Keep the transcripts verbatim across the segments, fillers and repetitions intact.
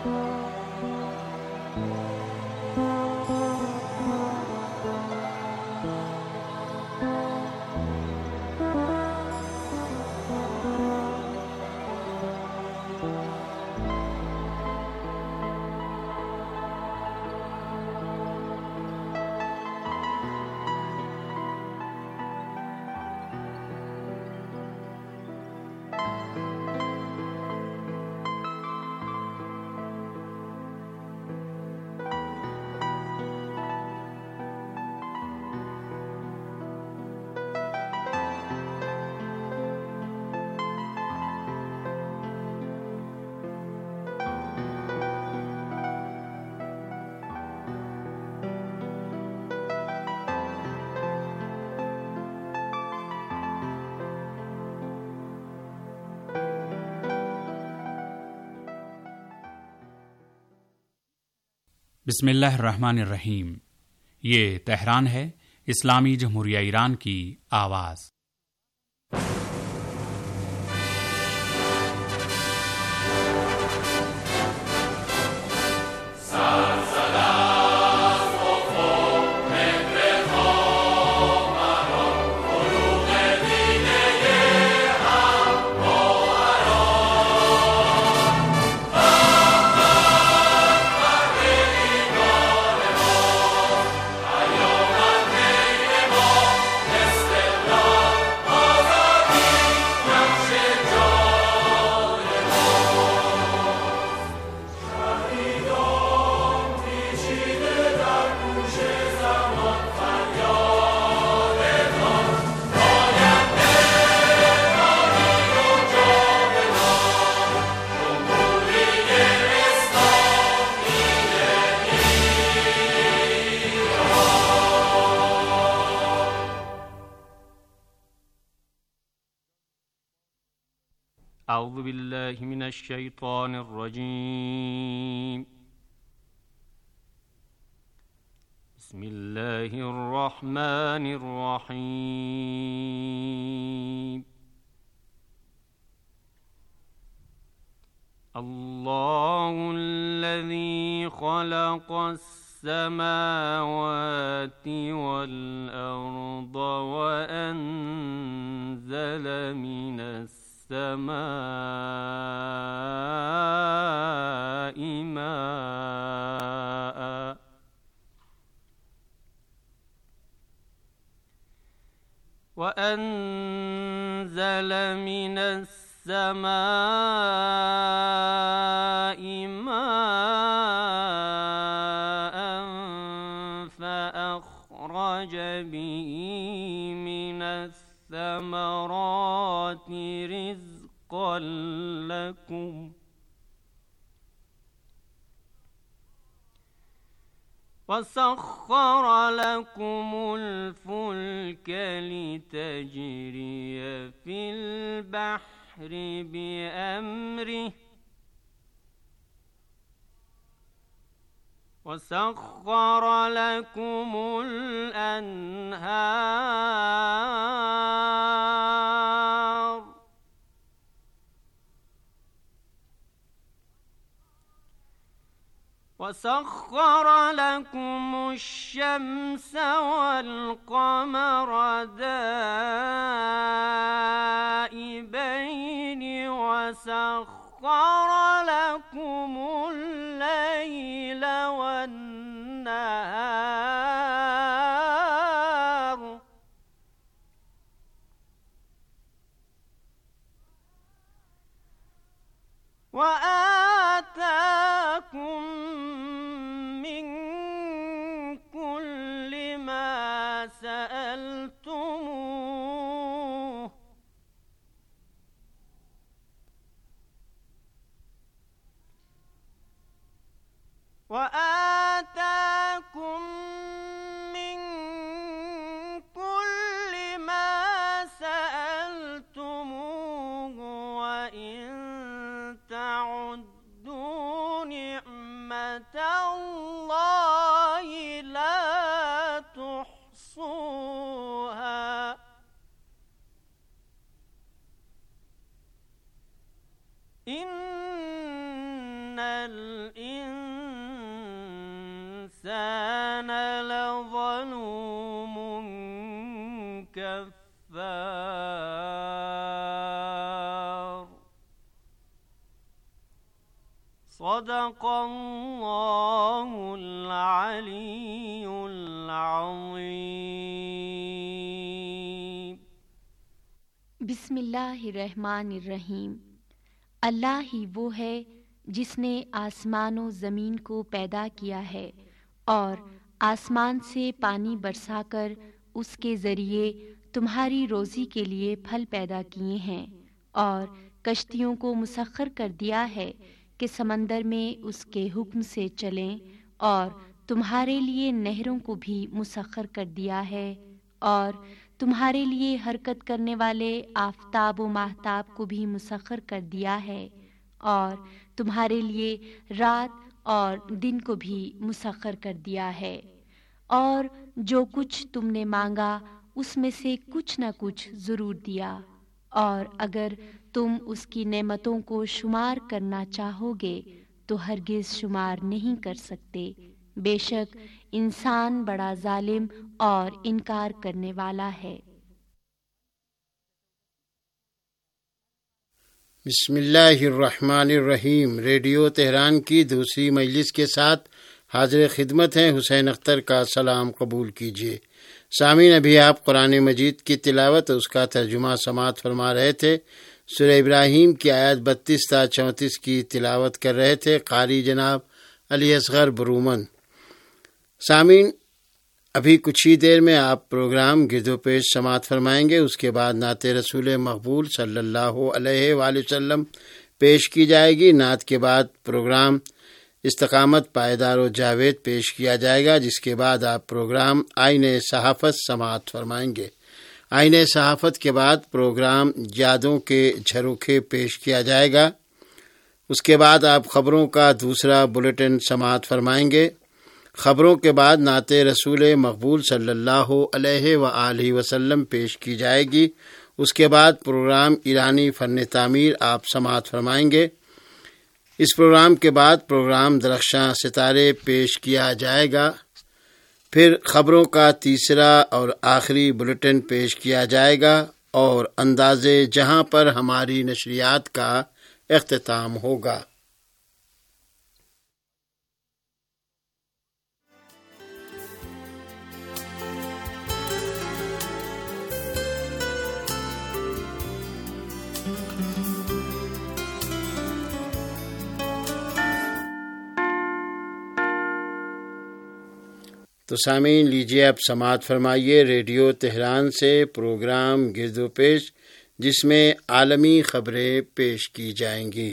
बिस्मिल्लाहिर्रहमानिर्रहीम। ये तेहरान है, इस्लामी जमहूरिया ईरान की आवाज़। أعوذ بالله من الشيطان الرجيم. بسم الله الرحمن الرحيم. الله الذي خلق السماوات والأرض وأنزل من السماء السماء ماء وأنزل من السماء ماء فأخرج به من الثمرات رزقا لكم وسخر لكم الفلك لتجري في البحر بأمره وسخر لكم الأنهار وسخر لكم الشمس والقمر دائبين وسخر لكم الليل والنهار وآتاكم من كل ما سألتموه وآتاكم من كل ما سألتموه وإن تعدوا نعمة الله لا تحصوها إن الإنسان لظلوم كفار صدق اللہ العلی العظیم۔ بسم اللہ الرحمن الرحیم۔ اللہ ہی وہ ہے جس نے آسمان و زمین کو پیدا کیا ہے اور آسمان سے پانی برسا کر اس کے ذریعے تمہاری روزی کے لیے پھل پیدا کیے ہیں، اور کشتیوں کو مسخر کر دیا ہے کہ سمندر میں اس کے حکم سے چلیں، اور تمہارے لیے نہروں کو بھی مسخر کر دیا ہے، اور تمہارے لیے حرکت کرنے والے آفتاب و ماہتاب کو بھی مسخر کر دیا ہے، اور تمہارے لیے رات اور دن کو بھی مسخر کر دیا ہے، اور جو کچھ تم نے مانگا اس میں سے کچھ نہ کچھ ضرور دیا، اور اگر تم اس کی نعمتوں کو شمار کرنا چاہو گے تو ہرگز شمار نہیں کر سکتے۔ بے شک انسان بڑا ظالم اور انکار کرنے والا ہے۔ بسم اللہ الرحمن الرحیم۔ ریڈیو تہران کی دوسری مجلس کے ساتھ حاضر خدمت ہیں حسین اختر کا سلام قبول کیجیے۔ سامعین، ابھی آپ قرآن مجید کی تلاوت اور اس کا ترجمہ سماعت فرما رہے تھے۔ سورہ ابراہیم کی آیت بتیس تا چونتیس کی تلاوت کر رہے تھے قاری جناب علی اصغر برومن۔ سامعین، ابھی کچھ ہی دیر میں آپ پروگرام گرد و پیش سماعت فرمائیں گے، اس کے بعد نعت رسول مقبول صلی اللہ علیہ وآلہ وسلم پیش کی جائے گی۔ نعت کے بعد پروگرام استقامت پائیدار و جاوید پیش کیا جائے گا، جس کے بعد آپ پروگرام آئین صحافت سماعت فرمائیں گے۔ آئین صحافت کے بعد پروگرام یادوں کے جھروکے پیش کیا جائے گا۔ اس کے بعد آپ خبروں کا دوسرا بلیٹن سماعت فرمائیں گے۔ خبروں کے بعد نعت رسول مقبول صلی اللہ علیہ وآلہ وسلم پیش کی جائے گی۔ اس کے بعد پروگرام ایرانی فن تعمیر آپ سماعت فرمائیں گے۔ اس پروگرام کے بعد پروگرام درخشاں ستارے پیش کیا جائے گا۔ پھر خبروں کا تیسرا اور آخری بلیٹن پیش کیا جائے گا اور انداز جہاں پر ہماری نشریات کا اختتام ہوگا۔ تو سامعین، لیجیے اب سماعت فرمائیے ریڈیو تہران سے پروگرام گرد و پیش، جس میں عالمی خبریں پیش کی جائیں گی۔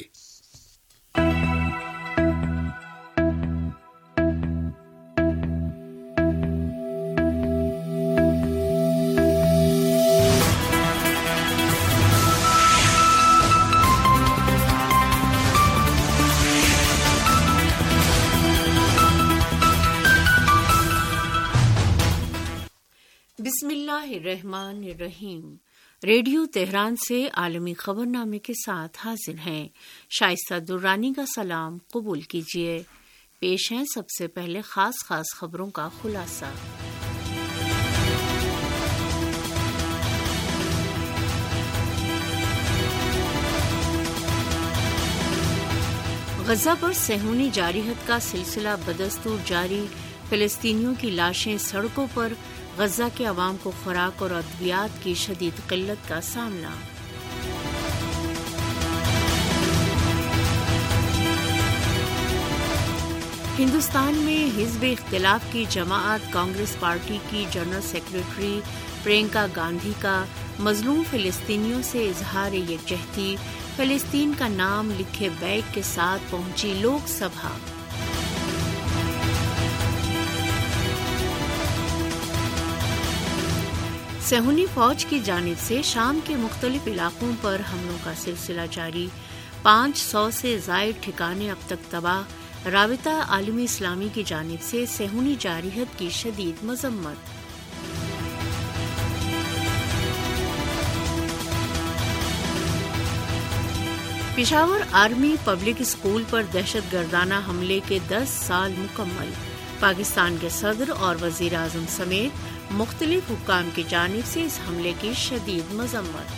بسم اللہ الرحمن الرحیم۔ ریڈیو تہران سے عالمی خبرنامے کے ساتھ حاضر ہیں۔ شائستہ درانی کا سلام قبول کیجیے۔ پیش ہیں سب سے پہلے خاص خاص خبروں کا خلاصہ۔ غزہ پر صہیونی جارحیت کا سلسلہ بدستور جاری، فلسطینیوں کی لاشیں سڑکوں پر، غزہ کے عوام کو خوراک اور ادویات کی شدید قلت کا سامنا۔ ہندوستان میں حزب اختلاف کی جماعت کانگریس پارٹی کی جنرل سیکرٹری پرینکا گاندھی کا مظلوم فلسطینیوں سے اظہار یکجہتی، فلسطین کا نام لکھے بیگ کے ساتھ پہنچی لوک سبھا۔ صہیونی فوج کی جانب سے شام کے مختلف علاقوں پر حملوں کا سلسلہ جاری، پانچ سو سے زائد ٹھکانے اب تک تباہ، رابطہ عالمی اسلامی کی جانب سے صہیونی جارحیت کی شدید مذمت۔ پشاور آرمی پبلک اسکول پر دہشت گردانہ حملے کے دس سال مکمل، پاکستان کے صدر اور وزیر اعظم سمیت مختلف حکام کی جانب سے اس حملے کی شدید مذمت۔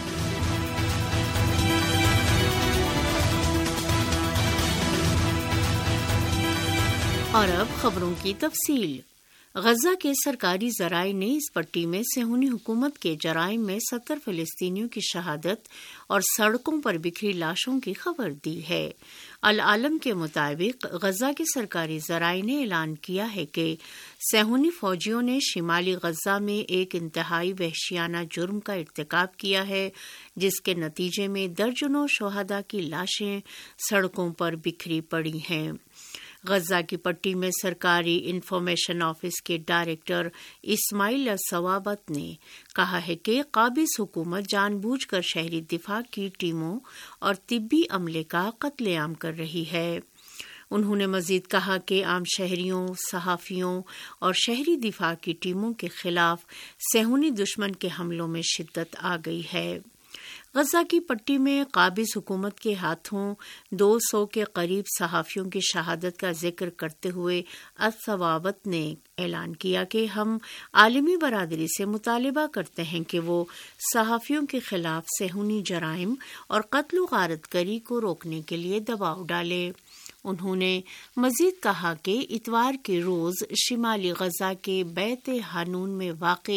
اور اب خبروں کی تفصیل۔ غزہ کے سرکاری ذرائع نے اس پٹی میں صہیونی حکومت کے جرائم میں ستر فلسطینیوں کی شہادت اور سڑکوں پر بکھری لاشوں کی خبر دی ہے۔ العالم کے مطابق غزہ کے سرکاری ذرائع نے اعلان کیا ہے کہ صہیونی فوجیوں نے شمالی غزہ میں ایک انتہائی وحشیانہ جرم کا ارتکاب کیا ہے، جس کے نتیجے میں درجنوں شہداء کی لاشیں سڑکوں پر بکھری پڑی ہیں۔ غزہ کی پٹی میں سرکاری انفارمیشن آفس کے ڈائریکٹر اسماعیل ثوابت نے کہا ہے کہ قابض حکومت جان بوجھ کر شہری دفاع کی ٹیموں اور طبی عملے کا قتل عام کر رہی ہے۔ انہوں نے مزید کہا کہ عام شہریوں، صحافیوں اور شہری دفاع کی ٹیموں کے خلاف صہیونی دشمن کے حملوں میں شدت آ گئی ہے۔ غزہ کی پٹی میں قابض حکومت کے ہاتھوں دو سو کے قریب صحافیوں کی شہادت کا ذکر کرتے ہوئے الثوابت نے اعلان کیا کہ ہم عالمی برادری سے مطالبہ کرتے ہیں کہ وہ صحافیوں کے خلاف صہیونی جرائم اور قتل و غارت گری کو روکنے کے لیے دباؤ ڈالے۔ انہوں نے مزید کہا کہ اتوار کے روز شمالی غزہ کے بیت حانون میں واقع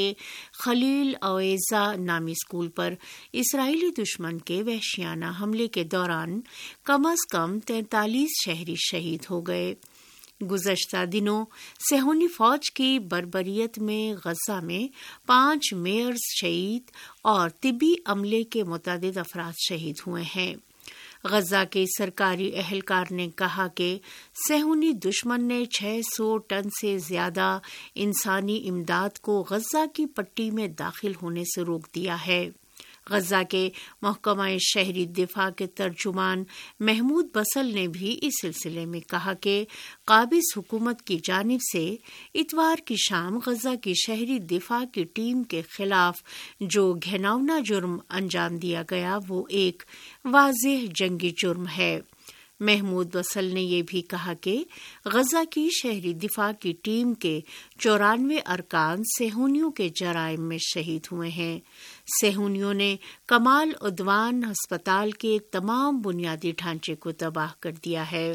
خلیل اویزا نامی اسکول پر اسرائیلی دشمن کے وحشیانہ حملے کے دوران کم از کم تینتالیس شہری شہید ہو گئے۔ گزشتہ دنوں صہیونی فوج کی بربریت میں غزہ میں پانچ میئرز شہید اور طبی عملے کے متعدد افراد شہید ہوئے ہیں۔ غزہ کے سرکاری اہلکار نے کہا کہ صہیونی دشمن نے چھ سو ٹن سے زیادہ انسانی امداد کو غزہ کی پٹی میں داخل ہونے سے روک دیا ہے۔ غزہ کے محکمہ شہری دفاع کے ترجمان محمود بسل نے بھی اس سلسلے میں کہا کہ قابض حکومت کی جانب سے اتوار کی شام غزہ کی شہری دفاع کی ٹیم کے خلاف جو گھناؤنا جرم انجام دیا گیا وہ ایک واضح جنگی جرم ہے۔ محمود وصل نے یہ بھی کہا کہ غزہ کی شہری دفاع کی ٹیم کے چورانوے ارکان صہیونیوں کے جرائم میں شہید ہوئے ہیں۔ صہیونیوں نے کمال عدوان ہسپتال کے تمام بنیادی ڈھانچے کو تباہ کر دیا ہے۔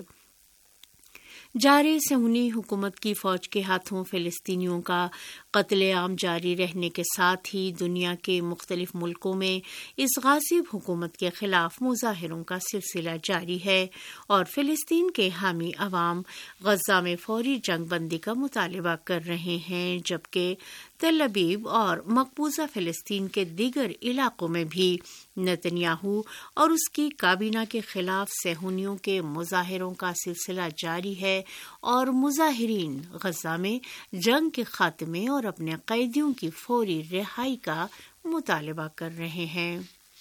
جاری صہیونی حکومت کی فوج کے ہاتھوں فلسطینیوں کا قتل عام جاری رہنے کے ساتھ ہی دنیا کے مختلف ملکوں میں اس غاصب حکومت کے خلاف مظاہروں کا سلسلہ جاری ہے اور فلسطین کے حامی عوام غزہ میں فوری جنگ بندی کا مطالبہ کر رہے ہیں، جبکہ تل ابیب اور مقبوضہ فلسطین کے دیگر علاقوں میں بھی نتنیاہو اور اس کی کابینہ کے خلاف صہیونیوں کے مظاہروں کا سلسلہ جاری ہے اور مظاہرین غزہ میں جنگ کے خاتمے اور اپنے قیدیوں کی فوری رہائی کا مطالبہ کر رہے ہیں۔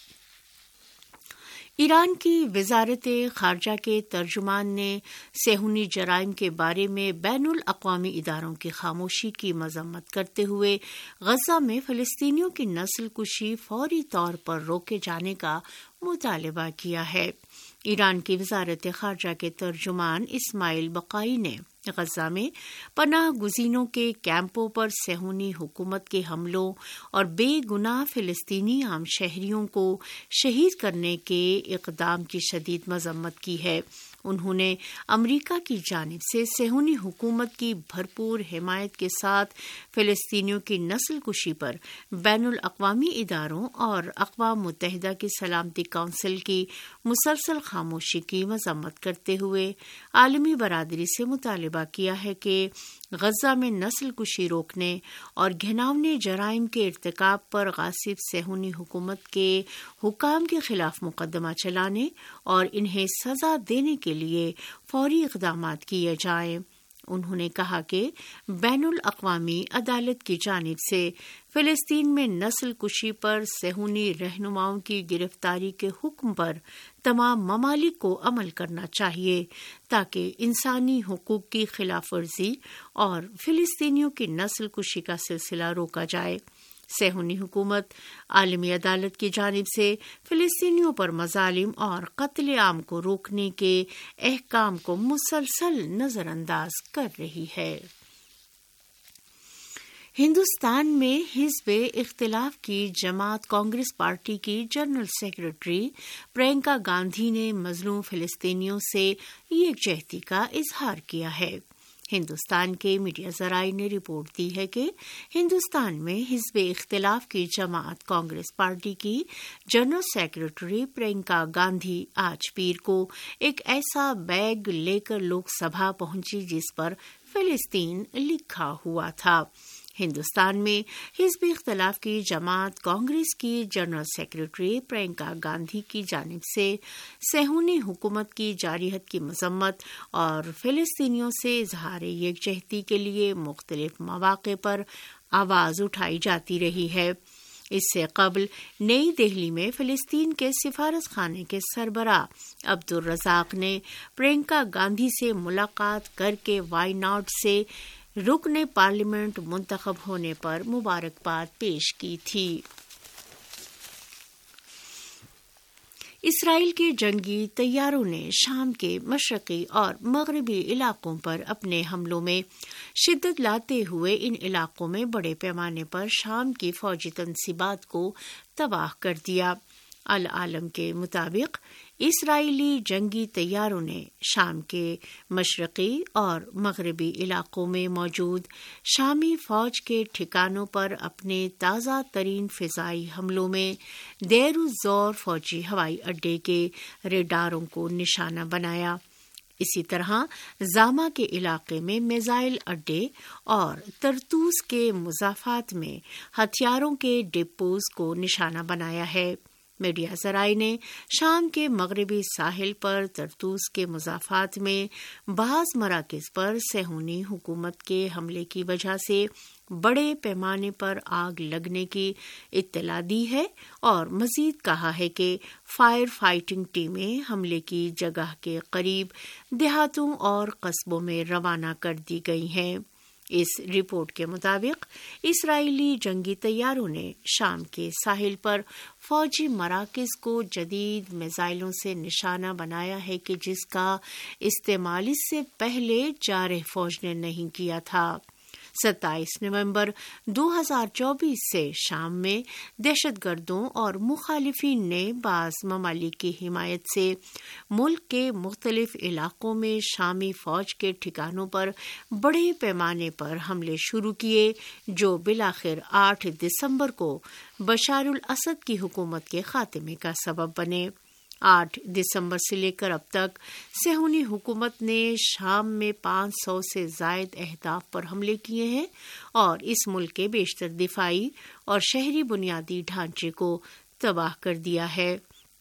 ایران کی وزارت خارجہ کے ترجمان نے صہیونی جرائم کے بارے میں بین الاقوامی اداروں کی خاموشی کی مذمت کرتے ہوئے غزہ میں فلسطینیوں کی نسل کشی فوری طور پر روکے جانے کا مطالبہ کیا ہے۔ ایران کی وزارت خارجہ کے ترجمان اسماعیل بقائی نے غزہ میں پناہ گزینوں کے کیمپوں پر صہیونی حکومت کے حملوں اور بے گناہ فلسطینی عام شہریوں کو شہید کرنے کے اقدام کی شدید مذمت کی ہے۔ انہوں نے امریکہ کی جانب سے صہیونی حکومت کی بھرپور حمایت کے ساتھ فلسطینیوں کی نسل کشی پر بین الاقوامی اداروں اور اقوام متحدہ کی سلامتی کونسل کی مسلسل خاموشی کی مذمت کرتے ہوئے عالمی برادری سے مطالبہ کیا ہے کہ غزہ میں نسل کشی روکنے اور گھناؤنے جرائم کے ارتکاب پر غاصب صہیونی حکومت کے حکام کے خلاف مقدمہ چلانے اور انہیں سزا دینے کے لیے فوری اقدامات کیے جائیں۔ انہوں نے کہا کہ بین الاقوامی عدالت کی جانب سے فلسطین میں نسل کشی پر صہیونی رہنماؤں کی گرفتاری کے حکم پر تمام ممالک کو عمل کرنا چاہیے تاکہ انسانی حقوق کی خلاف ورزی اور فلسطینیوں کی نسل کشی کا سلسلہ روکا جائے۔ صہیونی حکومت عالمی عدالت کی جانب سے فلسطینیوں پر مظالم اور قتل عام کو روکنے کے احکام کو مسلسل نظر انداز کر رہی ہے۔ ہندوستان میں حزب اختلاف کی جماعت کانگریس پارٹی کی جنرل سیکرٹری پرینکا گاندھی نے مظلوم فلسطینیوں سے یکجہتی کا اظہار کیا ہے۔ ہندوستان کے میڈیا ذرائع نے رپورٹ دی ہے کہ ہندوستان میں حزب اختلاف کی جماعت کانگریس پارٹی کی جنرل سیکرٹری پرینکا گاندھی آج پیر کو ایک ایسا بیگ لے کر لوک سبھا پہنچی جس پر فلسطین لکھا ہوا تھا۔ ہندوستان میں حزب اختلاف کی جماعت کانگریس کی جنرل سیکرٹری پرینکا گاندھی کی جانب سے صہیونی حکومت کی جارحیت کی مذمت اور فلسطینیوں سے اظہار یکجہتی کے لیے مختلف مواقع پر آواز اٹھائی جاتی رہی ہے۔ اس سے قبل نئی دہلی میں فلسطین کے سفارت خانے کے سربراہ عبدالرزاق نے پرینکا گاندھی سے ملاقات کر کے وائناڈ سے رکن پارلیمنٹ منتخب ہونے پر مبارکباد پیش کی تھی۔ اسرائیل کے جنگی طیاروں نے شام کے مشرقی اور مغربی علاقوں پر اپنے حملوں میں شدت لاتے ہوئے ان علاقوں میں بڑے پیمانے پر شام کی فوجی تنصیبات کو تباہ کر دیا۔ العالم کے مطابق اسرائیلی جنگی طیاروں نے شام کے مشرقی اور مغربی علاقوں میں موجود شامی فوج کے ٹھکانوں پر اپنے تازہ ترین فضائی حملوں میں دیر الزور فوجی ہوائی اڈے کے ریڈاروں کو نشانہ بنایا۔ اسی طرح زاما کے علاقے میں میزائل اڈے اور طرطوس کے مضافات میں ہتھیاروں کے ڈپوز کو نشانہ بنایا ہے۔ میڈیا ذرائع نے شام کے مغربی ساحل پر طرطوس کے مضافات میں بعض مراکز پر صہیونی حکومت کے حملے کی وجہ سے بڑے پیمانے پر آگ لگنے کی اطلاع دی ہے اور مزید کہا ہے کہ فائر فائٹنگ ٹیمیں حملے کی جگہ کے قریب دیہاتوں اور قصبوں میں روانہ کر دی گئی ہیں۔ اس رپورٹ کے مطابق اسرائیلی جنگی طیاروں نے شام کے ساحل پر فوجی مراکز کو جدید میزائلوں سے نشانہ بنایا ہے کہ جس کا استعمال اس سے پہلے جارح فوج نے نہیں کیا تھا۔ ستائیس نومبر دو ہزار چوبیس سے شام میں دہشت گردوں اور مخالفین نے بعض ممالک کی حمایت سے ملک کے مختلف علاقوں میں شامی فوج کے ٹھکانوں پر بڑے پیمانے پر حملے شروع کیے جو بالآخر آٹھ دسمبر کو بشار الاسد کی حکومت کے خاتمے کا سبب بنے۔ آٹھ دسمبر سے لے کر اب تک صہیونی حکومت نے شام میں پانچ سو سے زائد اہداف پر حملے کیے ہیں اور اس ملک کے بیشتر دفاعی اور شہری بنیادی ڈھانچے کو تباہ کر دیا ہے۔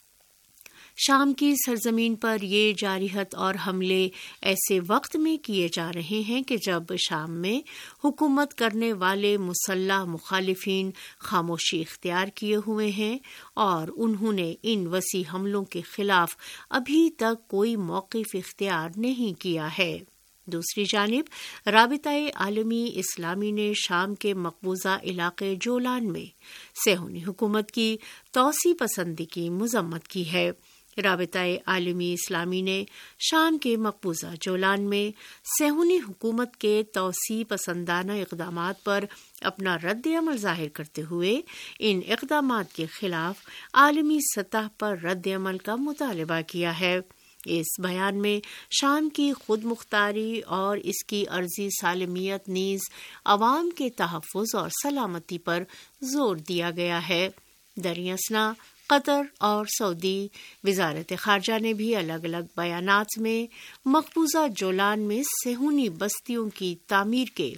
شام کی سرزمین پر یہ جارحیت اور حملے ایسے وقت میں کیے جا رہے ہیں کہ جب شام میں حکومت کرنے والے مسلح مخالفین خاموشی اختیار کیے ہوئے ہیں اور انہوں نے ان وسیع حملوں کے خلاف ابھی تک کوئی موقف اختیار نہیں کیا ہے۔ دوسری جانب رابطہ عالمی اسلامی نے شام کے مقبوضہ علاقے جولان میں صہیونی حکومت کی توسیع پسندی کی مذمت کی ہے۔ رابطہ عالمی اسلامی نے شام کے مقبوضہ جولان میں صہیونی حکومت کے توسیع پسندانہ اقدامات پر اپنا رد عمل ظاہر کرتے ہوئے ان اقدامات کے خلاف عالمی سطح پر رد عمل کا مطالبہ کیا ہے۔ اس بیان میں شام کی خود مختاری اور اس کی ارضی سالمیت نیز عوام کے تحفظ اور سلامتی پر زور دیا گیا ہے۔ دریں اثنا قطر اور سعودی وزارت خارجہ نے بھی الگ الگ بیانات میں مقبوضہ جولان میں صہیونی بستیوں کی تعمیر کے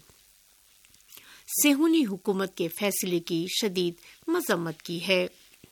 صہیونی حکومت کے فیصلے کی شدید مذمت کی ہے۔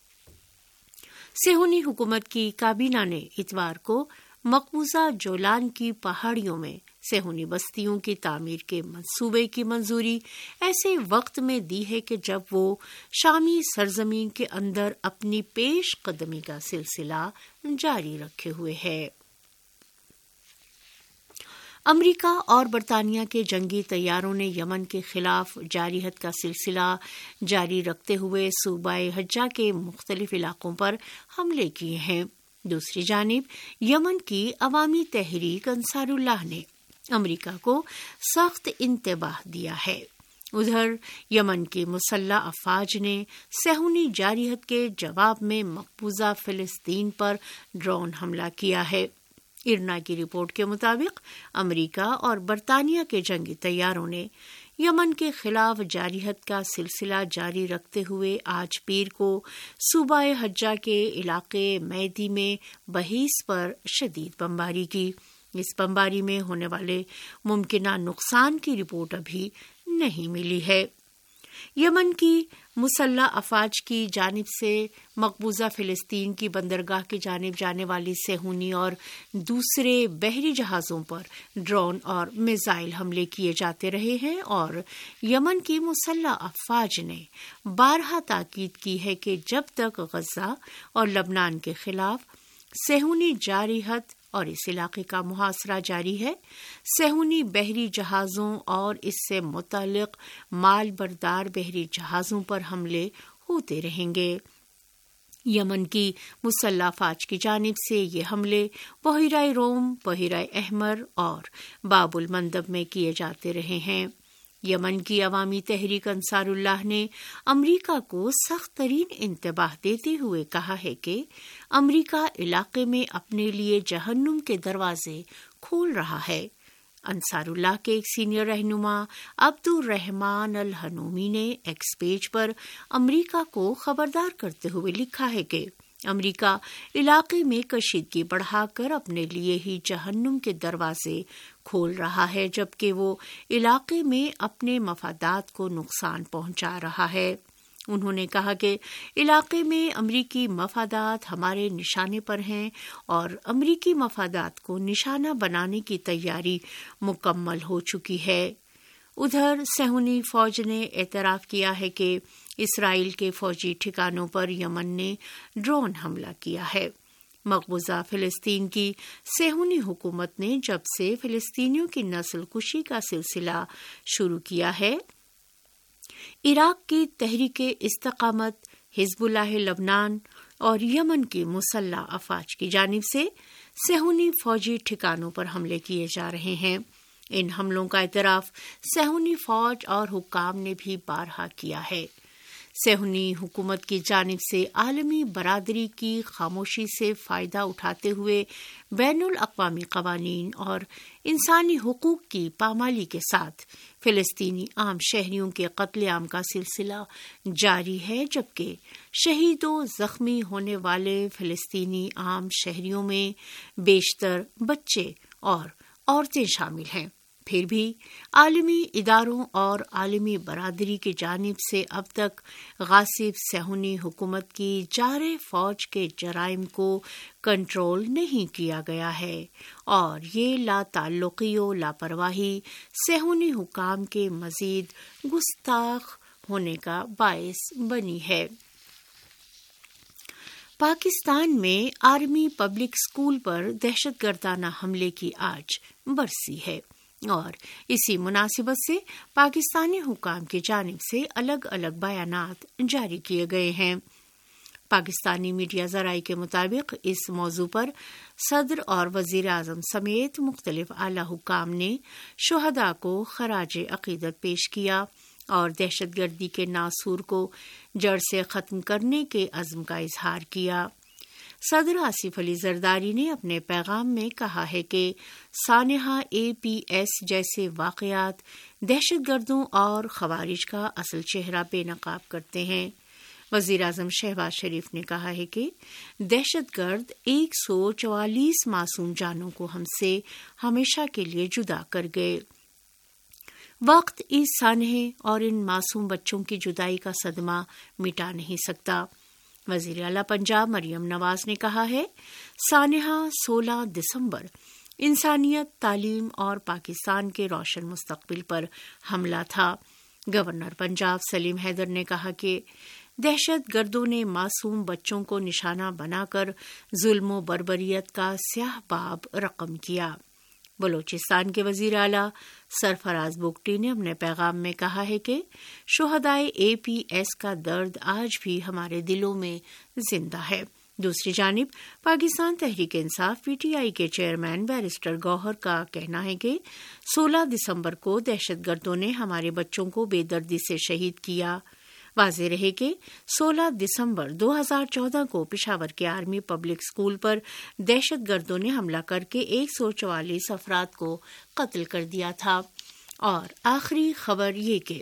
صہیونی حکومت کی کابینہ نے اتوار کو مقبوضہ جولان کی پہاڑیوں میں صہیونی بستیوں کی تعمیر کے منصوبے کی منظوری ایسے وقت میں دی ہے کہ جب وہ شامی سرزمین کے اندر اپنی پیش قدمی کا سلسلہ جاری رکھے ہوئے ہے۔ امریکہ اور برطانیہ کے جنگی طیاروں نے یمن کے خلاف جارحیت کا سلسلہ جاری رکھتے ہوئے صوبہ حجہ کے مختلف علاقوں پر حملے کیے ہیں۔ دوسری جانب یمن کی عوامی تحریک انصار اللہ نے امریکہ کو سخت انتباہ دیا ہے۔ ادھر یمن کی مسلح افواج نے صہیونی جارحیت کے جواب میں مقبوضہ فلسطین پر ڈرون حملہ کیا ہے۔ ارنا کی رپورٹ کے مطابق امریکہ اور برطانیہ کے جنگی طیاروں نے یمن کے خلاف جارحیت کا سلسلہ جاری رکھتے ہوئے آج پیر کو صوبہ حجہ کے علاقے میدی میں بحیث پر شدید بمباری کی۔ اس بمباری میں ہونے والے ممکنہ نقصان کی رپورٹ ابھی نہیں ملی ہے۔ یمن کی مسلح افواج کی جانب سے مقبوضہ فلسطین کی بندرگاہ کی جانب جانے والی صہیونی اور دوسرے بحری جہازوں پر ڈرون اور میزائل حملے کیے جاتے رہے ہیں، اور یمن کی مسلح افواج نے بارہا تاکید کی ہے کہ جب تک غزہ اور لبنان کے خلاف صہیونی جارحیت اور اس علاقے کا محاصرہ جاری ہے، صہیونی بحری جہازوں اور اس سے متعلق مال بردار بحری جہازوں پر حملے ہوتے رہیں گے۔ یمن کی مسلح افواج کی جانب سے یہ حملے بحیرہ روم، بحیرہ احمر اور باب المندب میں کیے جاتے رہے ہیں۔ یمن کی عوامی تحریک انصار اللہ نے امریکہ کو سخت ترین انتباہ دیتے ہوئے کہا ہے کہ امریکہ علاقے میں اپنے لیے جہنم کے دروازے کھول رہا ہے۔ انصار اللہ کے ایک سینئر رہنما عبد الرحمان الحنومی نے ایکس پیج پر امریکہ کو خبردار کرتے ہوئے لکھا ہے کہ امریکہ علاقے میں کشیدگی بڑھا کر اپنے لیے ہی جہنم کے دروازے کھول رہا ہے، جبکہ وہ علاقے میں اپنے مفادات کو نقصان پہنچا رہا ہے۔ انہوں نے کہا کہ علاقے میں امریکی مفادات ہمارے نشانے پر ہیں اور امریکی مفادات کو نشانہ بنانے کی تیاری مکمل ہو چکی ہے۔ ادھر صہیونی فوج نے اعتراف کیا ہے کہ اسرائیل کے فوجی ٹھکانوں پر یمن نے ڈرون حملہ کیا ہے۔ مقبوضہ فلسطین کی صہیونی حکومت نے جب سے فلسطینیوں کی نسل کشی کا سلسلہ شروع کیا ہے، عراق کی تحریک استقامت، حزب اللہ لبنان اور یمن کی مسلح افواج کی جانب سے صہیونی فوجی ٹھکانوں پر حملے کیے جا رہے ہیں۔ ان حملوں کا اعتراف صہیونی فوج اور حکام نے بھی بارہا کیا ہے۔ صہیونی حکومت کی جانب سے عالمی برادری کی خاموشی سے فائدہ اٹھاتے ہوئے بین الاقوامی قوانین اور انسانی حقوق کی پامالی کے ساتھ فلسطینی عام شہریوں کے قتل عام کا سلسلہ جاری ہے، جبکہ شہید و زخمی ہونے والے فلسطینی عام شہریوں میں بیشتر بچے اور عورتیں شامل ہیں۔ پھر بھی عالمی اداروں اور عالمی برادری کی جانب سے اب تک غاصب صہیونی حکومت کی جارح فوج کے جرائم کو کنٹرول نہیں کیا گیا ہے، اور یہ لا تعلقی و لاپرواہی صہیونی حکام کے مزید گستاخ ہونے کا باعث بنی ہے۔ پاکستان میں آرمی پبلک اسکول پر دہشت گردانہ حملے کی آج برسی ہے، اور اسی مناسبت سے پاکستانی حکام کی جانب سے الگ الگ بیانات جاری کیے گئے ہیں۔ پاکستانی میڈیا ذرائع کے مطابق اس موضوع پر صدر اور وزیر اعظم سمیت مختلف اعلی حکام نے شہداء کو خراج عقیدت پیش کیا اور دہشت گردی کے ناسور کو جڑ سے ختم کرنے کے عزم کا اظہار کیا۔ صدر آصف علی زرداری نے اپنے پیغام میں کہا ہے کہ سانحہ اے پی ایس جیسے واقعات دہشت گردوں اور خوارج کا اصل چہرہ بے نقاب کرتے ہیں۔ وزیر اعظم شہباز شریف نے کہا ہے کہ دہشت گرد ایک سو چوالیس معصوم جانوں کو ہم سے ہمیشہ کے لیے جدا کر گئے۔ وقت اس سانحے اور ان معصوم بچوں کی جدائی کا صدمہ مٹا نہیں سکتا۔ وزیر اعلیٰ پنجاب مریم نواز نے کہا ہے، سانحہ سولہ دسمبر انسانیت، تعلیم اور پاکستان کے روشن مستقبل پر حملہ تھا۔ گورنر پنجاب سلیم حیدر نے کہا کہ دہشت گردوں نے معصوم بچوں کو نشانہ بنا کر ظلم و بربریت کا سیاہ باب رقم کیا۔ بلوچستان کے وزیر اعلیٰ سرفراز بگٹی نے اپنے پیغام میں کہا ہے کہ شہدائے اے پی ایس کا درد آج بھی ہمارے دلوں میں زندہ ہے۔ دوسری جانب Pakistan Tehreek Insaf P T I کے چیئرمین بیرسٹر گوہر کا کہنا ہے کہ سولہ دسمبر کو دہشت گردوں نے ہمارے بچوں کو بے دردی سے شہید کیا۔ واضح رہے کہ سولہ دسمبر دو ہزار چودہ کو پشاور کے آرمی پبلک اسکول پر دہشت گردوں نے حملہ کر کے ایک سو چوالیس افراد کو قتل کر دیا تھا۔ اور آخری خبر یہ کہ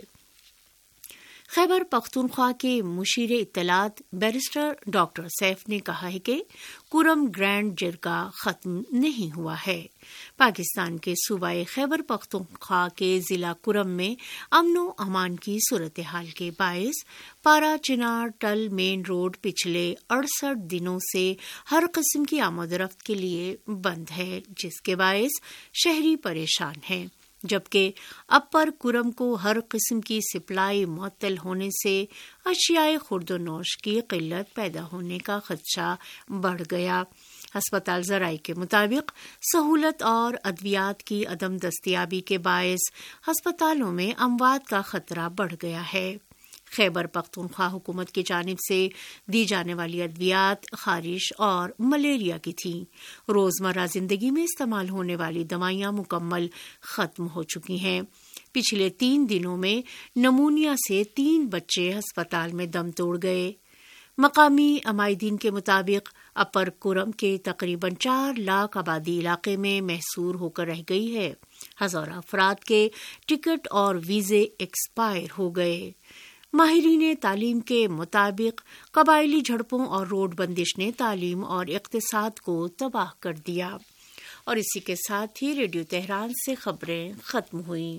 خیبر پختونخوا کے مشیر اطلاعات بیرسٹر ڈاکٹر سیف نے کہا ہے کہ کرم گرینڈ جرگہ ختم نہیں ہوا ہے۔ پاکستان کے صوبہ خیبر پختونخوا کے ضلع کرم میں امن و امان کی صورتحال کے باعث پارا چنار ٹل مین روڈ پچھلے اڑسٹھ دنوں سے ہر قسم کی آمد و رفت کے لیے بند ہے، جس کے باعث شہری پریشان ہیں، جبکہ اپر کرم کو ہر قسم کی سپلائی معطل ہونے سے اشیاء خورد و نوش کی قلت پیدا ہونے کا خدشہ بڑھ گیا۔ ہسپتال ذرائع کے مطابق سہولت اور ادویات کی عدم دستیابی کے باعث ہسپتالوں میں اموات کا خطرہ بڑھ گیا ہے۔ خیبر پختونخوا حکومت کی جانب سے دی جانے والی ادویات خارش اور ملیریا کی تھیں۔ روزمرہ زندگی میں استعمال ہونے والی دوائیاں مکمل ختم ہو چکی ہیں۔ پچھلے تین دنوں میں نمونیا سے تین بچے ہسپتال میں دم توڑ گئے۔ مقامی عمائدین کے مطابق اپر کرم کے تقریباً چار لاکھ آبادی علاقے میں محصور ہو کر رہ گئی ہے۔ ہزاروں افراد کے ٹکٹ اور ویزے ایکسپائر ہو گئے۔ ماہرین تعلیم کے مطابق قبائلی جھڑپوں اور روڈ بندش نے تعلیم اور اقتصاد کو تباہ کر دیا۔ اور اسی کے ساتھ ہی ریڈیو تہران سے خبریں ختم ہوئیں۔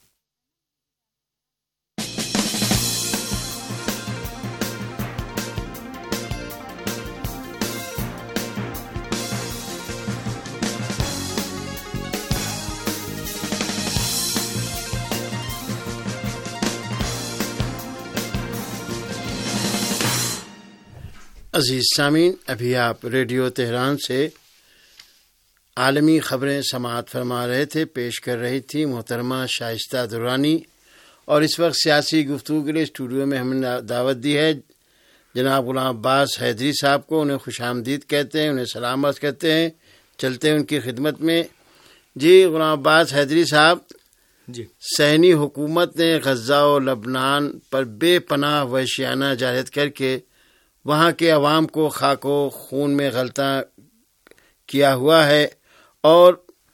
عزیز سامعین، ابھی آپ ریڈیو تہران سے عالمی خبریں سماعت فرما رہے تھے، پیش کر رہی تھی محترمہ شائستہ درانی، اور اس وقت سیاسی گفتگو کے لیے اسٹوڈیو میں ہم نے دعوت دی ہے جناب غلام عباس حیدری صاحب کو۔ انہیں خوش آمدید کہتے ہیں، انہیں سلام عرض کرتے ہیں، چلتے ہیں ان کی خدمت میں۔ جی غلام عباس حیدری صاحب، جی صہیونی حکومت نے غزہ و لبنان پر بے پناہ وحشیانہ جارحیت کر کے وہاں کے عوام کو خاک و خون میں غلطہ کیا ہوا ہے، اور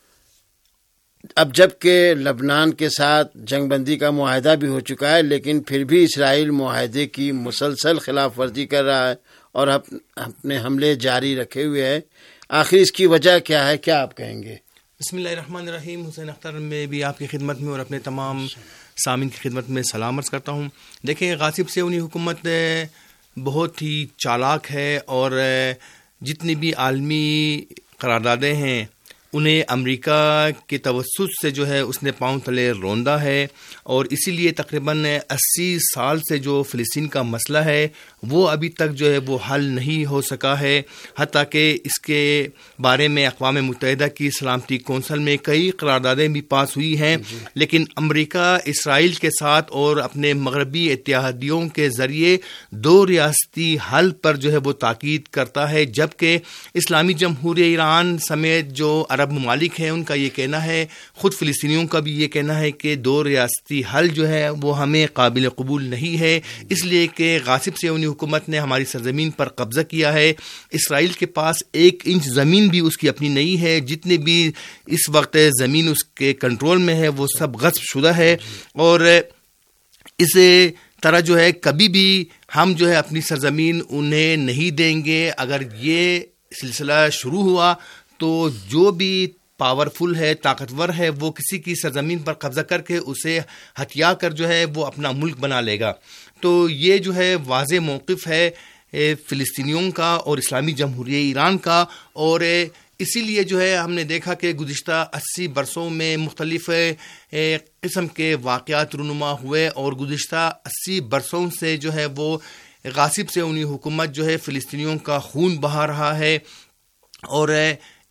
اب جب کہ لبنان کے ساتھ جنگ بندی کا معاہدہ بھی ہو چکا ہے، لیکن پھر بھی اسرائیل معاہدے کی مسلسل خلاف ورزی کر رہا ہے اور اپنے حملے جاری رکھے ہوئے ہے۔ آخر اس کی وجہ کیا ہے، کیا آپ کہیں گے؟ بسم اللہ الرحمن الرحیم۔ حسین اختر میں بھی آپ کی خدمت میں اور اپنے تمام سامعین کی خدمت میں سلام عرض کرتا ہوں۔ دیکھیں، غاصب صہیونی حکومت بہت ہی چالاک ہے، اور جتنی بھی عالمی قراردادیں ہیں انہیں امریکہ کے توسط سے جو ہے اس نے پاؤں تلے روندا ہے، اور اسی لیے تقریباً اسی سال سے جو فلسطین کا مسئلہ ہے وہ ابھی تک جو ہے وہ حل نہیں ہو سکا ہے، حتیٰ کہ اس کے بارے میں اقوام متحدہ کی سلامتی کونسل میں کئی قراردادیں بھی پاس ہوئی ہیں، لیکن امریکہ اسرائیل کے ساتھ اور اپنے مغربی اتحادیوں کے ذریعے دو ریاستی حل پر جو ہے وہ تاکید کرتا ہے، جبکہ اسلامی جمہوریہ ایران سمیت جو عرب ممالک ہیں ان کا یہ کہنا ہے، خود فلسطینیوں کا بھی یہ کہنا ہے کہ دو ریاستی حل جو ہے وہ ہمیں قابل قبول نہیں ہے، اس لیے کہ غاصب صہیونی حکومت نے ہماری سرزمین پر قبضہ کیا ہے۔ اسرائیل کے پاس ایک انچ زمین بھی اس کی اپنی نہیں ہے، جتنے بھی اس وقت زمین اس کے کنٹرول میں ہے وہ سب غصب شدہ ہے، اور اس طرح جو ہے کبھی بھی ہم جو ہے اپنی سرزمین انہیں نہیں دیں گے۔ اگر یہ سلسلہ شروع ہوا تو جو بھی پاورفل ہے، طاقتور ہے، وہ کسی کی سرزمین پر قبضہ کر کے اسے ہتھیا کر جو ہے وہ اپنا ملک بنا لے گا۔ تو یہ جو ہے واضح موقف ہے فلسطینیوں کا اور اسلامی جمہوریہ ایران کا، اور اسی لیے جو ہے ہم نے دیکھا کہ گزشتہ اسی برسوں میں مختلف قسم کے واقعات رونما ہوئے، اور گزشتہ اسی برسوں سے جو ہے وہ غاصب صہیونی حکومت جو ہے فلسطینیوں کا خون بہا رہا ہے، اور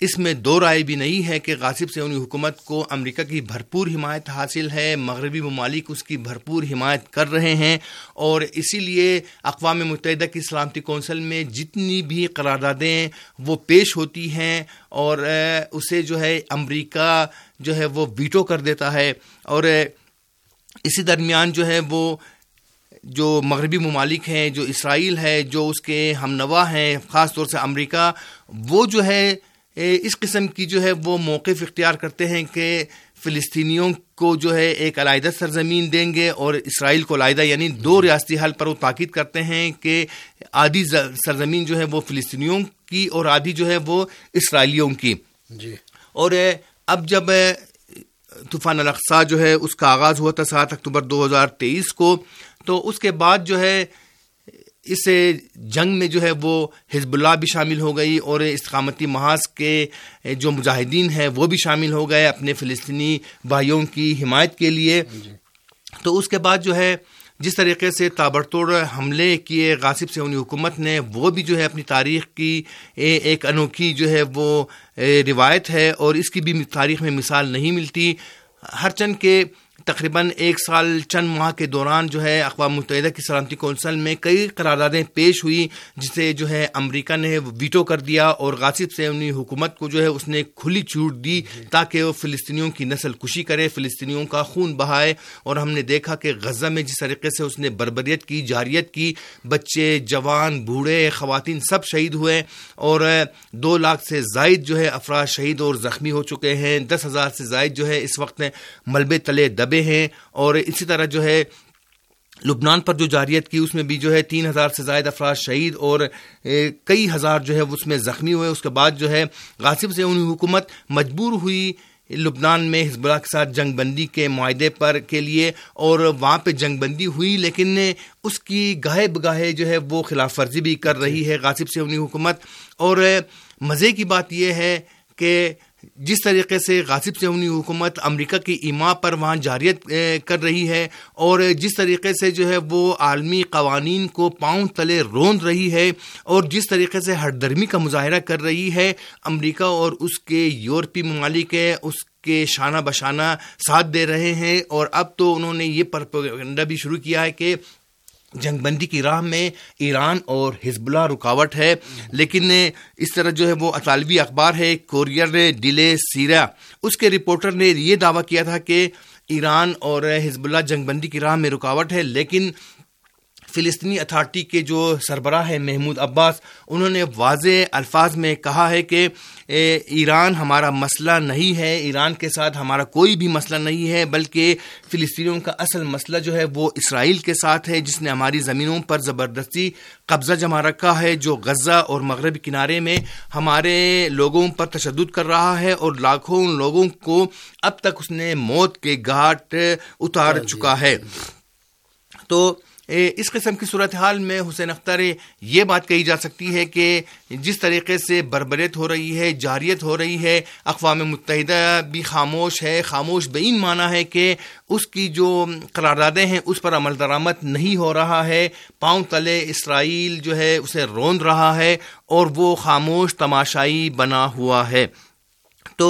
اس میں دو رائے بھی نہیں ہے کہ غاصب صہیونی حکومت کو امریکہ کی بھرپور حمایت حاصل ہے، مغربی ممالک اس کی بھرپور حمایت کر رہے ہیں، اور اسی لیے اقوام متحدہ کی سلامتی کونسل میں جتنی بھی قراردادیں وہ پیش ہوتی ہیں اور اسے جو ہے امریکہ جو ہے وہ ویٹو کر دیتا ہے، اور اسی درمیان جو ہے وہ جو مغربی ممالک ہیں، جو اسرائیل ہے، جو اس کے ہم نوا ہیں، خاص طور سے امریکہ، وہ جو ہے اس قسم کی جو ہے وہ موقف اختیار کرتے ہیں کہ فلسطینیوں کو جو ہے ایک علیحدہ سرزمین دیں گے اور اسرائیل کو علیحدہ، یعنی دو ریاستی حل پر وہ تاکید کرتے ہیں کہ آدھی سرزمین جو ہے وہ فلسطینیوں کی اور آدھی جو ہے وہ اسرائیلیوں کی جی۔ اور اب جب طوفان الاقصی جو ہے اس کا آغاز ہوا تھا سات اکتوبر دو ہزار تیئیس کو، تو اس کے بعد جو ہے اس جنگ میں جو ہے وہ حزب اللہ بھی شامل ہو گئی اور استقامتی محاذ کے جو مجاہدین ہیں وہ بھی شامل ہو گئے اپنے فلسطینی بھائیوں کی حمایت کے لیے۔ تو اس کے بعد جو ہے جس طریقے سے تابڑتوڑ حملے کیے غاصب صہیونی حکومت نے، وہ بھی جو ہے اپنی تاریخ کی ایک انوکھی جو ہے وہ روایت ہے، اور اس کی بھی تاریخ میں مثال نہیں ملتی۔ ہر چند کے تقریباً ایک سال چند ماہ کے دوران جو ہے اقوام متحدہ کی سلامتی کونسل میں کئی قراردادیں پیش ہوئی جسے جو ہے امریکہ نے ویٹو کر دیا، اور غاصب صہیونی حکومت کو جو ہے اس نے کھلی چھوٹ دی تاکہ وہ فلسطینیوں کی نسل کشی کرے، فلسطینیوں کا خون بہائے۔ اور ہم نے دیکھا کہ غزہ میں جس طریقے سے اس نے بربریت کی، جاریت کی، بچے، جوان، بوڑھے، خواتین سب شہید ہوئے، اور دو لاکھ سے زائد جو ہے افراد شہید اور زخمی ہو چکے ہیں، دس ہزار سے زائد جو ہے اس وقت ملبے تلے دبے ہیں، اور اسی طرح جو ہے لبنان پر جو جاریت کی اس میں بھی جو ہے تین ہزار سے زائد افراد شہید اور کئی ہزار جو ہے اس میں زخمی ہوئے۔ اس کے بعد جو ہے غاصب صہیونی حکومت مجبور ہوئی لبنان میں حزب اللہ کے ساتھ جنگ بندی کے معاہدے پر کے لیے، اور وہاں پہ جنگ بندی ہوئی، لیکن اس کی گاہے بگاہے جو ہے وہ خلاف ورزی بھی کر رہی ہے غاصب صہیونی حکومت۔ اور مزے کی بات یہ ہے کہ جس طریقے سے غاصب صہیونی حکومت امریکہ کی ایما پر وہاں جاریت کر رہی ہے، اور جس طریقے سے جو ہے وہ عالمی قوانین کو پاؤں تلے روند رہی ہے، اور جس طریقے سے ہٹ درمی کا مظاہرہ کر رہی ہے، امریکہ اور اس کے یورپی ممالک اس کے شانہ بشانہ ساتھ دے رہے ہیں، اور اب تو انہوں نے یہ پروپیگنڈا بھی شروع کیا ہے کہ جنگ بندی کی راہ میں ایران اور حزب اللہ رکاوٹ ہے۔ لیکن اس طرح جو ہے وہ اطالوی اخبار ہے کوریر ڈیلے سیرا، اس کے رپورٹر نے یہ دعویٰ کیا تھا کہ ایران اور حزب اللہ جنگ بندی کی راہ میں رکاوٹ ہے، لیکن فلسطینی اتھارٹی کے جو سربراہ ہیں محمود عباس، انہوں نے واضح الفاظ میں کہا ہے کہ ایران ہمارا مسئلہ نہیں ہے، ایران کے ساتھ ہمارا کوئی بھی مسئلہ نہیں ہے، بلکہ فلسطینیوں کا اصل مسئلہ جو ہے وہ اسرائیل کے ساتھ ہے، جس نے ہماری زمینوں پر زبردستی قبضہ جما رکھا ہے، جو غزہ اور مغربی کنارے میں ہمارے لوگوں پر تشدد کر رہا ہے، اور لاکھوں لوگوں کو اب تک اس نے موت کے گھاٹ اتار چکا ہے۔ تو اس قسم کی صورتحال میں حسین اختر یہ بات کہی جا سکتی ہے کہ جس طریقے سے بربریت ہو رہی ہے، جاریت ہو رہی ہے، اقوام متحدہ بھی خاموش ہے، خاموش بین معنی ہے کہ اس کی جو قراردادیں ہیں اس پر عمل درآمد نہیں ہو رہا ہے، پاؤں تلے اسرائیل جو ہے اسے روند رہا ہے، اور وہ خاموش تماشائی بنا ہوا ہے۔ تو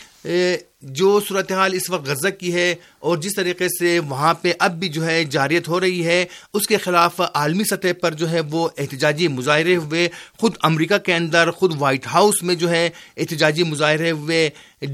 جو صورتحال اس وقت غزہ کی ہے اور جس طریقے سے وہاں پہ اب بھی جو ہے جاریت ہو رہی ہے، اس کے خلاف عالمی سطح پر جو ہے وہ احتجاجی مظاہرے ہوئے، خود امریکہ کے اندر خود وائٹ ہاؤس میں جو ہے احتجاجی مظاہرے ہوئے،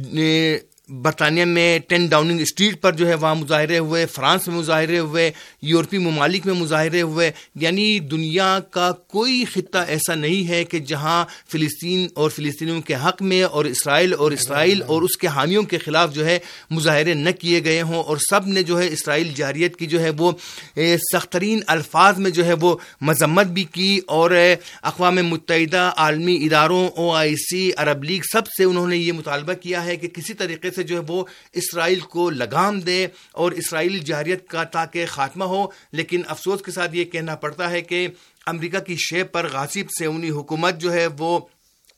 برطانیہ میں ٹین ڈاؤننگ اسٹریٹ پر جو ہے وہاں مظاہرے ہوئے، فرانس میں مظاہرے ہوئے، یورپی ممالک میں مظاہرے ہوئے، یعنی دنیا کا کوئی خطہ ایسا نہیں ہے کہ جہاں فلسطین اور فلسطینیوں کے حق میں اور اسرائیل اور اسرائیل اور اس کے حامیوں کے خلاف جو ہے مظاہرے نہ کیے گئے ہوں، اور سب نے جو ہے اسرائیل جاریت کی جو ہے وہ سخت ترین الفاظ میں جو ہے وہ مذمت بھی کی، اور اقوام متحدہ، عالمی اداروں، او آئی سی، عرب لیگ، سب سے انہوں نے یہ مطالبہ کیا ہے کہ کسی طریقے سے جو ہے وہ اسرائیل کو لگام دے اور اسرائیلی جاریت کا تاکہ خاتمہ ہو۔ لیکن افسوس کے ساتھ یہ کہنا پڑتا ہے کہ امریکہ کی شے پر غاصب صہیونی حکومت جو ہے وہ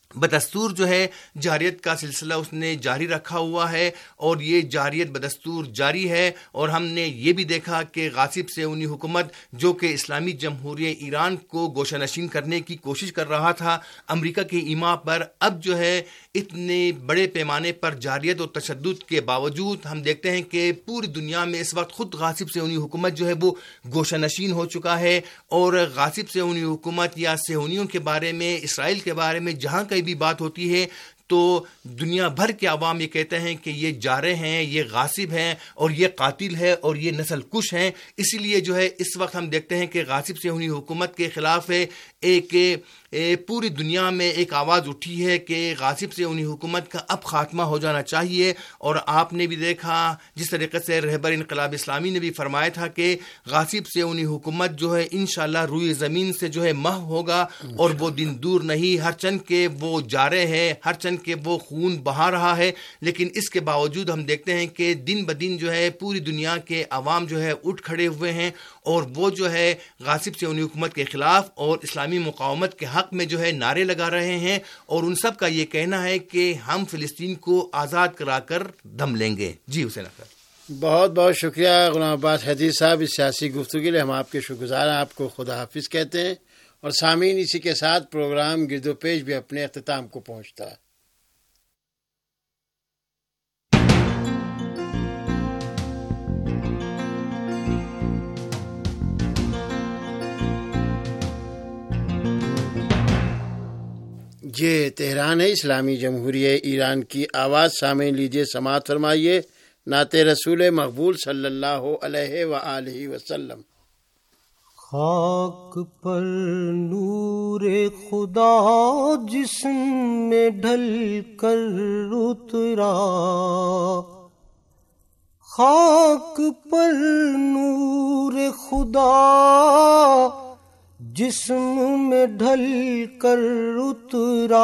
بدستور جو ہے جاریت کا سلسلہ اس نے جاری رکھا ہوا ہے، اور یہ جاریت بدستور جاری ہے۔ اور ہم نے یہ بھی دیکھا کہ غاصب صہیونی حکومت جو کہ اسلامی جمہوریہ ایران کو گوشہ نشین کرنے کی کوشش کر رہا تھا امریکہ کے ایما پر، اب جو ہے اتنے بڑے پیمانے پر جاریت اور تشدد کے باوجود ہم دیکھتے ہیں کہ پوری دنیا میں اس وقت خود غاصب صہیونی حکومت جو ہے وہ گوشہ نشین ہو چکا ہے، اور غاصب صہیونی حکومت یا صہیونیوں کے بارے میں، اسرائیل کے بارے میں جہاں کہیں بھی بات ہوتی ہے تو دنیا بھر کے عوام یہ کہتے ہیں کہ یہ جارے ہیں، یہ غاصب ہیں، اور یہ قاتل ہے، اور یہ نسل کش ہیں۔ اسی لیے جو ہے اس وقت ہم دیکھتے ہیں کہ غاصب صہیونی حکومت کے خلاف ایک پوری دنیا میں ایک آواز اٹھی ہے کہ غاصب صہیونی حکومت کا اب خاتمہ ہو جانا چاہیے۔ اور آپ نے بھی دیکھا جس طریقے سے رہبر انقلاب اسلامی نے بھی فرمایا تھا کہ غاصب صہیونی حکومت جو ہے انشاءاللہ روئے زمین سے جو ہے محو ہوگا، اور وہ دن دور نہیں، ہر چند کے وہ جارے ہیں، ہر چند کہ وہ خون بہا رہا ہے، لیکن اس کے باوجود ہم دیکھتے ہیں کہ دن بدن جو ہے پوری دنیا کے عوام جو ہے اٹھ کھڑے ہوئے ہیں، اور وہ جو ہے غاصب صہیونی حکومت کے خلاف اور اسلامی مقاومت کے حق میں جو ہے نعرے لگا رہے ہیں، اور ان سب کا یہ کہنا ہے کہ ہم فلسطین کو آزاد کرا کر دم لیں گے۔ جی حسین اختر، بہت بہت شکریہ غلام عباس حدیث صاحب اس سیاسی گفتگو کے لیے، ہم آپ کے شکر گزار ہیں، آپ کو خدا حافظ کہتے ہیں، اور سامعین اسی کے ساتھ پروگرام گرد و پیش بھی اپنے اختتام کو پہنچتا ہے۔ یہ تہران ہے، اسلامی جمہوریہ ایران کی آواز۔ سامعین لیجیے سماعت فرمائیے نعت رسول مقبول صلی اللہ علیہ وآلہ وسلم۔ خاک پر نور خدا جسم میں ڈھل کر اترا، خاک پر نور خدا جسم میں ڈھل کر اترا،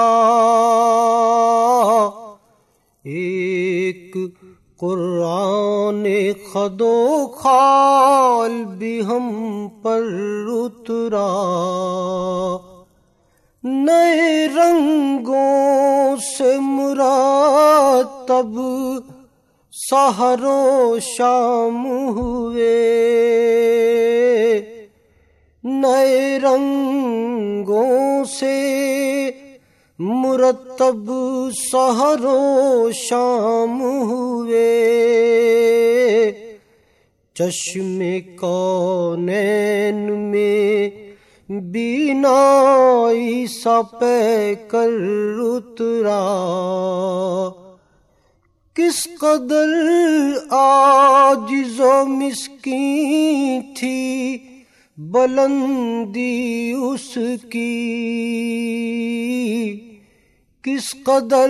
ایک قرآن خد و خال بھی ہم پر اترا، نئے رنگوں سے مرتب سحر و شام ہوئے، نئے رنگوں سے مرتب سحر و شام ہوئے، چشم کونین میں بینائی سا پے کر اترا، کس قدر عاجز و مسکین تھی بلندی اس کی، کس قدر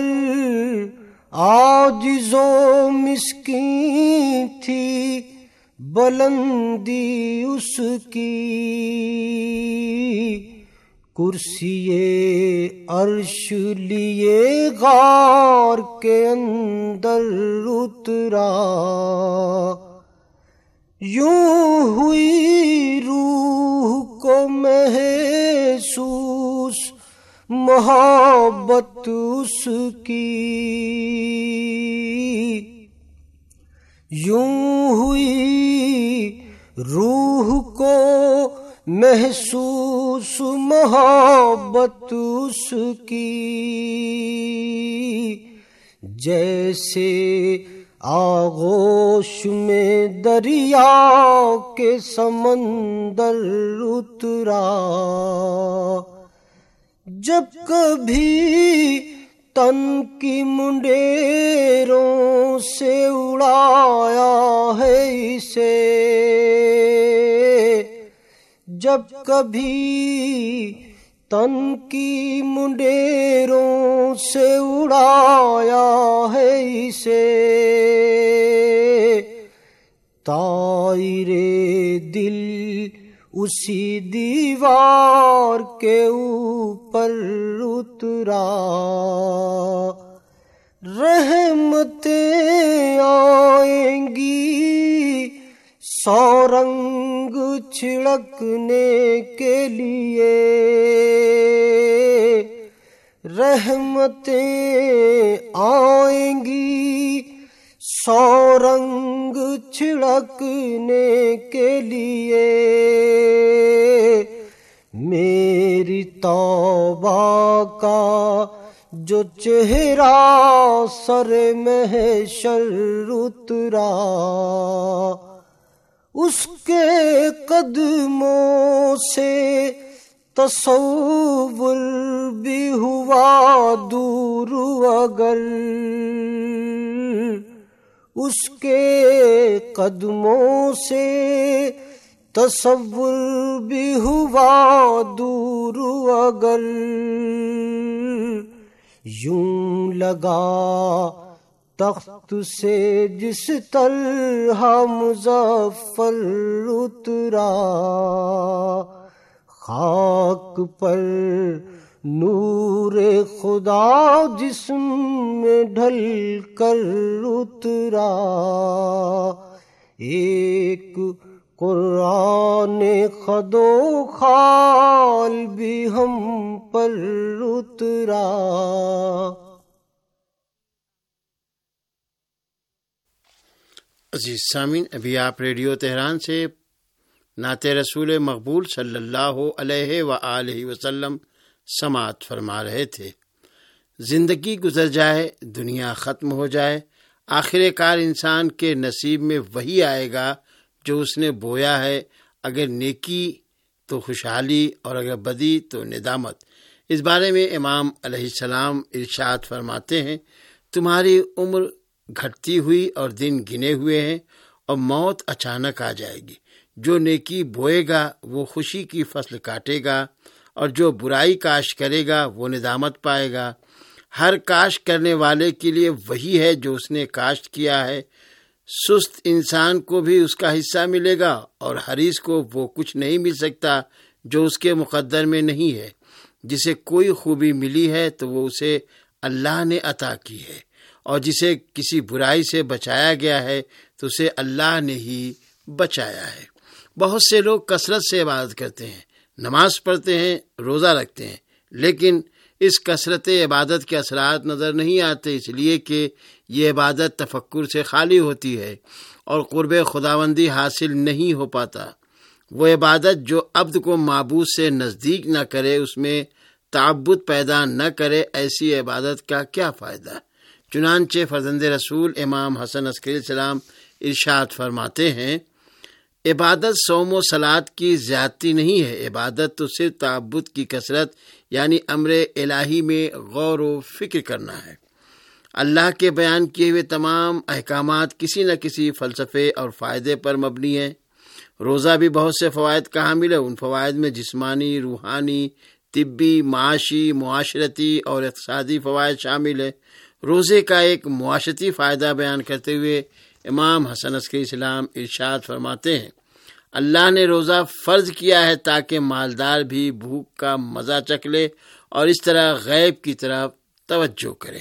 عاجز و مسکین تھی بلندی اس کی، کرسی عرش لیے غار کے اندر اترا، یوں ہوئی روح کو محسوس محبت اس کی، یوں ہوئی روح کو محسوس محبت اس کی، جیسے آغوش میں دریا کے سمندر اترا، جب کبھی تن کی منڈیروں سے اڑایا ہے اسے، جب کبھی تن کی منڈیروں سے اڑایا ہے اسے، طائر دل اسی دیوار کے اوپر اترا، رحمتیں آئیں گی سو رنگ چھڑکنے کے لیے، رحمتیں آئیں گی سو رنگ چھڑکنے کے لیے، میری توبہ کا جو چہرہ سر محشر اترا، اس کے قدموں سے تصور بھی ہوا دور، اگر اس کے قدموں سے تصور بھی ہوا دور، اگر یوں لگا تخت سے جس طرح مظفر اترا، خاک پر نور خدا جسم میں ڈھل کر اترا، ایک قرآن خد و خال بھی ہم پر اترا۔ عزیز سامعین، ابھی آپ ریڈیو تہران سے نعت رسول مقبول صلی اللہ علیہ وآلہ وسلم سماعت فرما رہے تھے۔ زندگی گزر جائے، دنیا ختم ہو جائے، آخر کار انسان کے نصیب میں وہی آئے گا جو اس نے بویا ہے، اگر نیکی تو خوشحالی اور اگر بدی تو ندامت۔ اس بارے میں امام علیہ السلام ارشاد فرماتے ہیں، تمہاری عمر گھٹتی ہوئی اور دن گنے ہوئے ہیں اور موت اچانک آ جائے گی۔ جو نیکی بوئے گا وہ خوشی کی فصل کاٹے گا، اور جو برائی کاشت کرے گا وہ ندامت پائے گا۔ ہر کاشت کرنے والے کے لیے وہی ہے جو اس نے کاشت کیا ہے۔ سست انسان کو بھی اس کا حصہ ملے گا، اور حریص کو وہ کچھ نہیں مل سکتا جو اس کے مقدر میں نہیں ہے۔ جسے کوئی خوبی ملی ہے تو وہ اسے اللہ نے عطا کی ہے، اور جسے کسی برائی سے بچایا گیا ہے تو اسے اللہ نے ہی بچایا ہے۔ بہت سے لوگ کثرت سے عبادت کرتے ہیں، نماز پڑھتے ہیں، روزہ رکھتے ہیں، لیکن اس کثرت عبادت کے اثرات نظر نہیں آتے، اس لیے کہ یہ عبادت تفکر سے خالی ہوتی ہے اور قرب خداوندی حاصل نہیں ہو پاتا۔ وہ عبادت جو عبد کو معبود سے نزدیک نہ کرے، اس میں تعبد پیدا نہ کرے، ایسی عبادت کا کیا فائدہ؟ چنانچہ فرزند رسول امام حسن عسکری السلام ارشاد فرماتے ہیں، عبادت صوم و صلات کی زیادتی نہیں ہے، عبادت تو صرف تعبد کی کثرت یعنی امر الہی میں غور و فکر کرنا ہے۔ اللہ کے بیان کیے ہوئے تمام احکامات کسی نہ کسی فلسفے اور فائدے پر مبنی ہیں۔ روزہ بھی بہت سے فوائد کا حامل ہے، ان فوائد میں جسمانی، روحانی، طبی، معاشی، معاشرتی اور اقتصادی فوائد شامل ہیں۔ روزے کا ایک معاشرتی فائدہ بیان کرتے ہوئے امام حسن عسکری السلام ارشاد فرماتے ہیں، اللہ نے روزہ فرض کیا ہے تاکہ مالدار بھی بھوک کا مزہ چکھ لے اور اس طرح غیب کی طرف توجہ کرے۔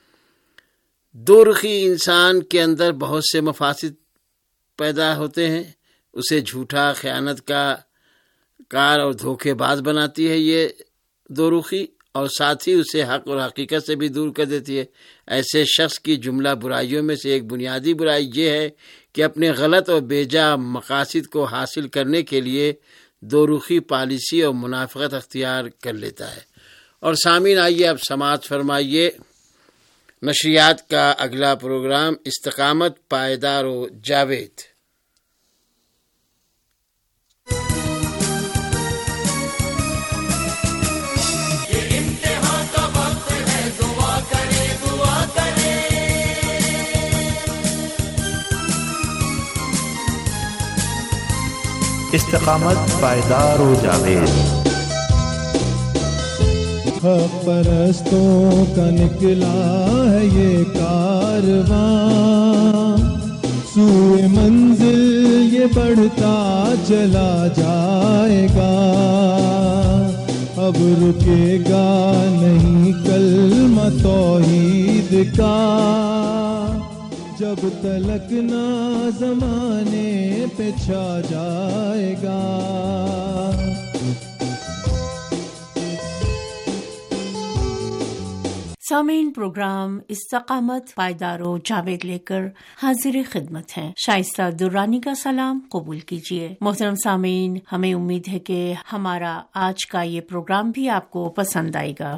دو رخی انسان کے اندر بہت سے مفاسد پیدا ہوتے ہیں، اسے جھوٹا، خیانت کا کار اور دھوکے باز بناتی ہے یہ دو رخی، اور ساتھ ہی اسے حق اور حقیقت سے بھی دور کر دیتی ہے۔ ایسے شخص کی جملہ برائیوں میں سے ایک بنیادی برائی یہ ہے کہ اپنے غلط اور بیجا مقاصد کو حاصل کرنے کے لیے دو رخی پالیسی اور منافقت اختیار کر لیتا ہے۔ اور سامعین، آئیے اب سماعت فرمائیے نشریات کا اگلا پروگرام استقامت پائیدار و جاوید۔ استقامت پائیدار و جاوید۔ حق پرستوں کا نکلا ہے یہ کارواں، سوئے منزل یہ بڑھتا چلا جائے گا، اب رکے گا نہیں کلمہ توحید کا، جب تلک نہ زمانے پہ چھا جائے گا۔ سامعین، پروگرام استقامت پائیدار و جاوید لے کر حاضر خدمت ہیں۔ شائستہ درانی کا سلام قبول کیجیے۔ محترم سامعین، ہمیں امید ہے کہ ہمارا آج کا یہ پروگرام بھی آپ کو پسند آئے گا۔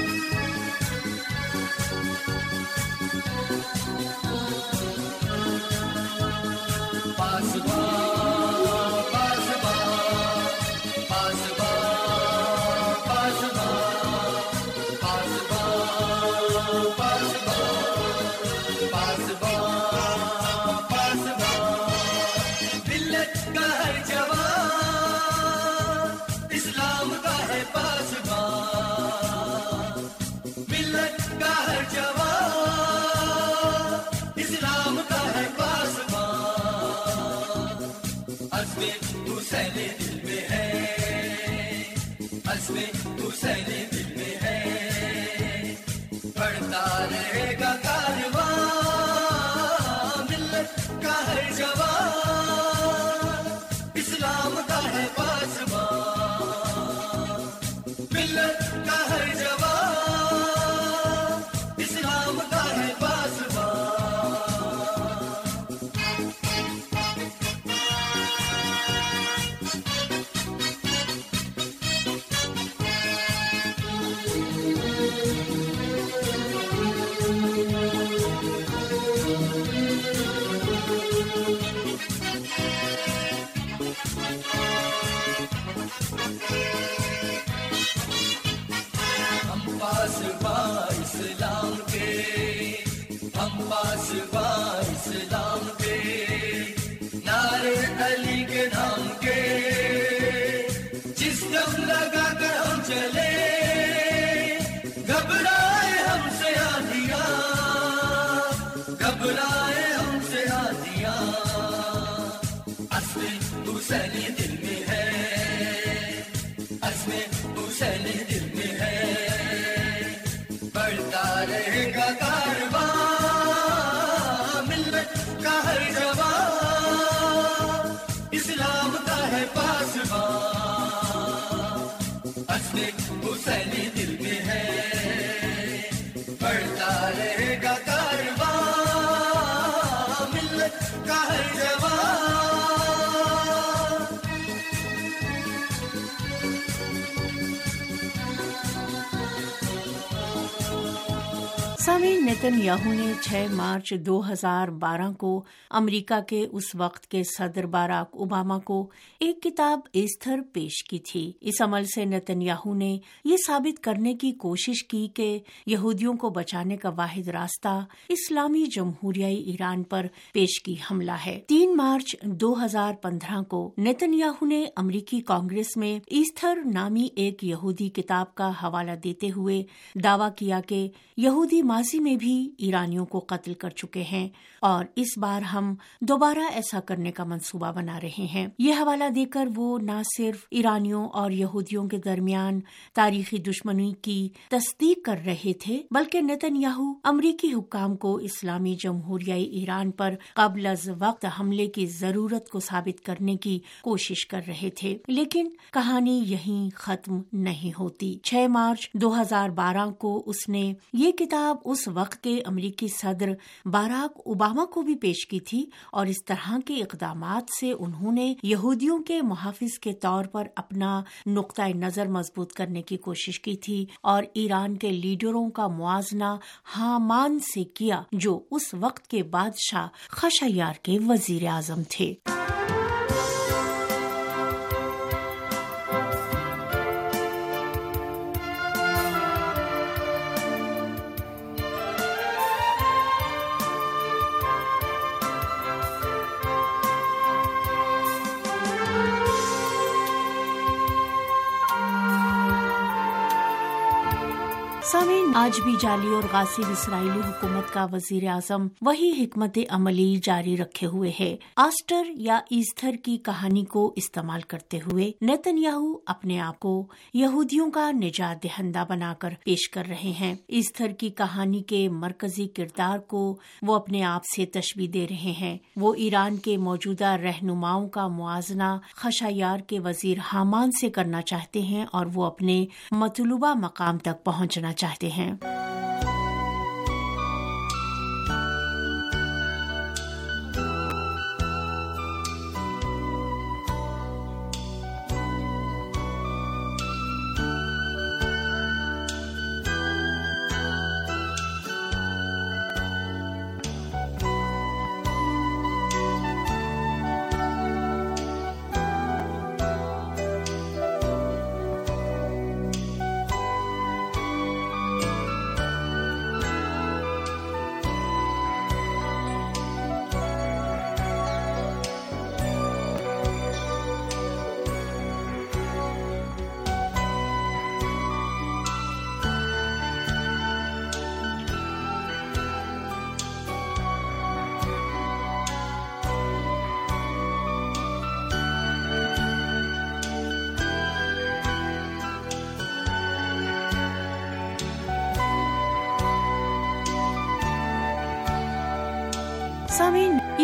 سامعین، نیتن یاہو نے چھ مارچ دو ہزار بارہ کو امریکہ کے اس وقت کے صدر باراک اوباما کو ایک کتاب ایستھر پیش کی تھی۔ اس عمل سے نیتن یاہو نے یہ ثابت کرنے کی کوشش کی کہ یہودیوں کو بچانے کا واحد راستہ اسلامی جمہوریہ ایران پر پیشگی حملہ ہے۔ تین مارچ دو ہزار پندرہ کو نیتن یاہو نے امریکی کانگریس میں ایستھر نامی ایک یہودی کتاب کا حوالہ دیتے ہوئے دعویٰ کیا کہ یہودی ماضی میں بھی ایرانیوں کو قتل کر چکے ہیں اور اس بار ہم دوبارہ ایسا کرنے کا منصوبہ بنا رہے ہیں۔ یہ حوالہ دے کر وہ نہ صرف ایرانیوں اور یہودیوں کے درمیان تاریخی دشمنی کی تصدیق کر رہے تھے بلکہ نیتن یاہو امریکی حکام کو اسلامی جمہوریہ ایران پر قبل از وقت حملے کی ضرورت کو ثابت کرنے کی کوشش کر رہے تھے۔ لیکن کہانی یہیں ختم نہیں ہوتی۔ چھ مارچ دو ہزار بارہ کو اس نے یہ کتاب اس وقت کے امریکی صدر باراک اوباما کو بھی پیش کی تھی اور اس طرح کے اقدامات سے انہوں نے یہودیوں کے محافظ کے طور پر اپنا نقطہ نظر مضبوط کرنے کی کوشش کی تھی اور ایران کے لیڈروں کا موازنہ حامان سے کیا جو اس وقت کے بادشاہ خشایار کے وزیر اعظم تھے۔ سامعین، آج بھی جعلی اور غاصب اسرائیلی حکومت کا وزیر اعظم وہی حکمت عملی جاری رکھے ہوئے ہے۔ آسٹر یا ایستھر کی کہانی کو استعمال کرتے ہوئے نیتن یاہو اپنے آپ کو یہودیوں کا نجات دہندہ بنا کر پیش کر رہے ہیں۔ ایستھر کی کہانی کے مرکزی کردار کو وہ اپنے آپ سے تشبیہ دے رہے ہیں۔ وہ ایران کے موجودہ رہنماؤں کا موازنہ خشایار کے وزیر حامان سے کرنا چاہتے ہیں اور وہ اپنے مطلوبہ مقام تک پہنچنا چاہتے ہیں۔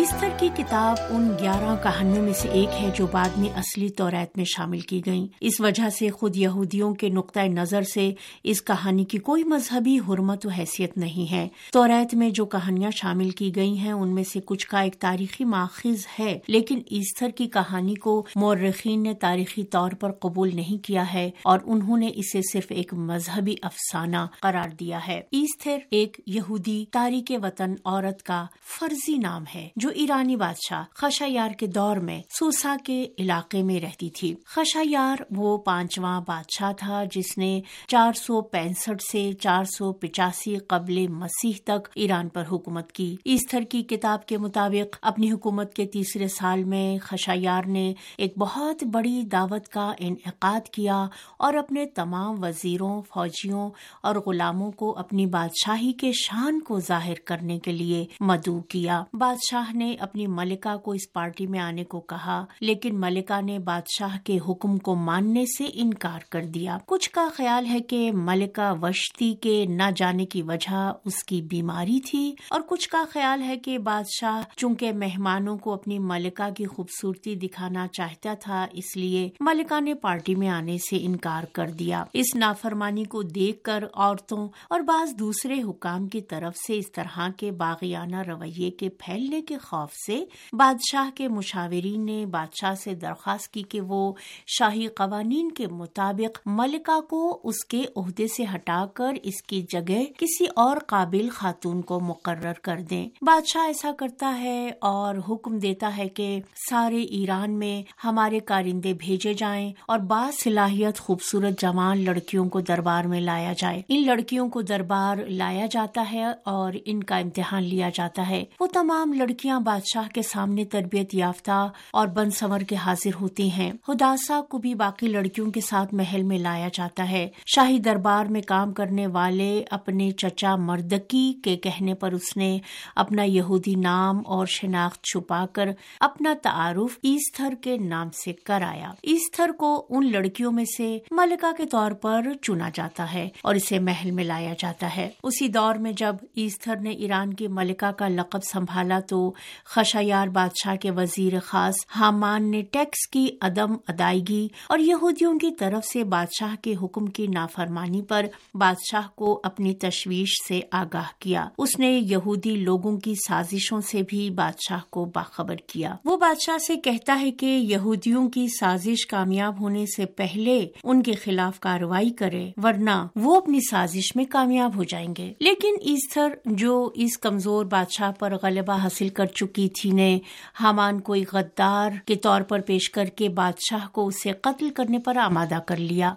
ایستھر کی کتاب ان گیارہ کہانیوں میں سے ایک ہے جو بعد میں اصلی توریت میں شامل کی گئیں۔ اس وجہ سے خود یہودیوں کے نقطۂ نظر سے اس کہانی کی کوئی مذہبی حرمت و حیثیت نہیں ہے۔ توریت میں جو کہانیاں شامل کی گئی ہیں ان میں سے کچھ کا ایک تاریخی ماخذ ہے، لیکن ایستھر کی کہانی کو مورخین نے تاریخی طور پر قبول نہیں کیا ہے اور انہوں نے اسے صرف ایک مذہبی افسانہ قرار دیا ہے۔ ایستھر ایک یہودی تارک وطن عورت کا فرضی نام ہے جو ایرانی بادشاہ خشایار کے دور میں سوسا کے علاقے میں رہتی تھی۔ خشایار وہ پانچواں بادشاہ تھا جس نے چار سو پینسٹھ سے چار سو پچاسی قبل مسیح تک ایران پر حکومت کی۔ ایستھر کی کتاب کے مطابق اپنی حکومت کے تیسرے سال میں خشایار نے ایک بہت بڑی دعوت کا انعقاد کیا اور اپنے تمام وزیروں، فوجیوں اور غلاموں کو اپنی بادشاہی کے شان کو ظاہر کرنے کے لیے مدعو کیا۔ بادشاہ نے اپنی ملکہ کو اس پارٹی میں آنے کو کہا، لیکن ملکہ نے بادشاہ کے حکم کو ماننے سے انکار کر دیا۔ کچھ کا خیال ہے کہ ملکہ وشتی کے نہ جانے کی وجہ اس کی بیماری تھی، اور کچھ کا خیال ہے کہ بادشاہ چونکہ مہمانوں کو اپنی ملکہ کی خوبصورتی دکھانا چاہتا تھا اس لیے ملکہ نے پارٹی میں آنے سے انکار کر دیا۔ اس نافرمانی کو دیکھ کر عورتوں اور بعض دوسرے حکام کی طرف سے اس طرح کے باغیانہ رویے کے پھیلنے کے خوف سے بادشاہ کے مشاورین نے بادشاہ سے درخواست کی کہ وہ شاہی قوانین کے مطابق ملکہ کو اس کے عہدے سے ہٹا کر اس کی جگہ کسی اور قابل خاتون کو مقرر کر دیں۔ بادشاہ ایسا کرتا ہے اور حکم دیتا ہے کہ سارے ایران میں ہمارے کارندے بھیجے جائیں اور باصلاحیت خوبصورت جوان لڑکیوں کو دربار میں لایا جائے۔ ان لڑکیوں کو دربار لایا جاتا ہے اور ان کا امتحان لیا جاتا ہے۔ وہ تمام لڑکیاں بادشاہ کے سامنے تربیت یافتہ اور بن سنور کے حاضر ہوتی ہیں۔ حداسا کو بھی باقی لڑکیوں کے ساتھ محل میں لایا جاتا ہے۔ شاہی دربار میں کام کرنے والے اپنے چچا مردکی کے کہنے پر اس نے اپنا یہودی نام اور شناخت چھپا کر اپنا تعارف ایستھر کے نام سے کرایا۔ ایستھر کو ان لڑکیوں میں سے ملکہ کے طور پر چنا جاتا ہے اور اسے محل میں لایا جاتا ہے۔ اسی دور میں جب ایستھر نے ایران کی ملکہ کا لقب سنبھالا تو خشایار بادشاہ کے وزیر خاص حامان نے ٹیکس کی عدم ادائیگی اور یہودیوں کی طرف سے بادشاہ کے حکم کی نافرمانی پر بادشاہ کو اپنی تشویش سے آگاہ کیا۔ اس نے یہودی لوگوں کی سازشوں سے بھی بادشاہ کو باخبر کیا۔ وہ بادشاہ سے کہتا ہے کہ یہودیوں کی سازش کامیاب ہونے سے پہلے ان کے خلاف کارروائی کرے، ورنہ وہ اپنی سازش میں کامیاب ہو جائیں گے۔ لیکن ایستھر جو اس کمزور بادشاہ پر غلبہ حاصل کر چکی تھی نے حامان کو ایک غدار کے طور پر پیش کر کے بادشاہ کو اسے قتل کرنے پر آمادہ کر لیا۔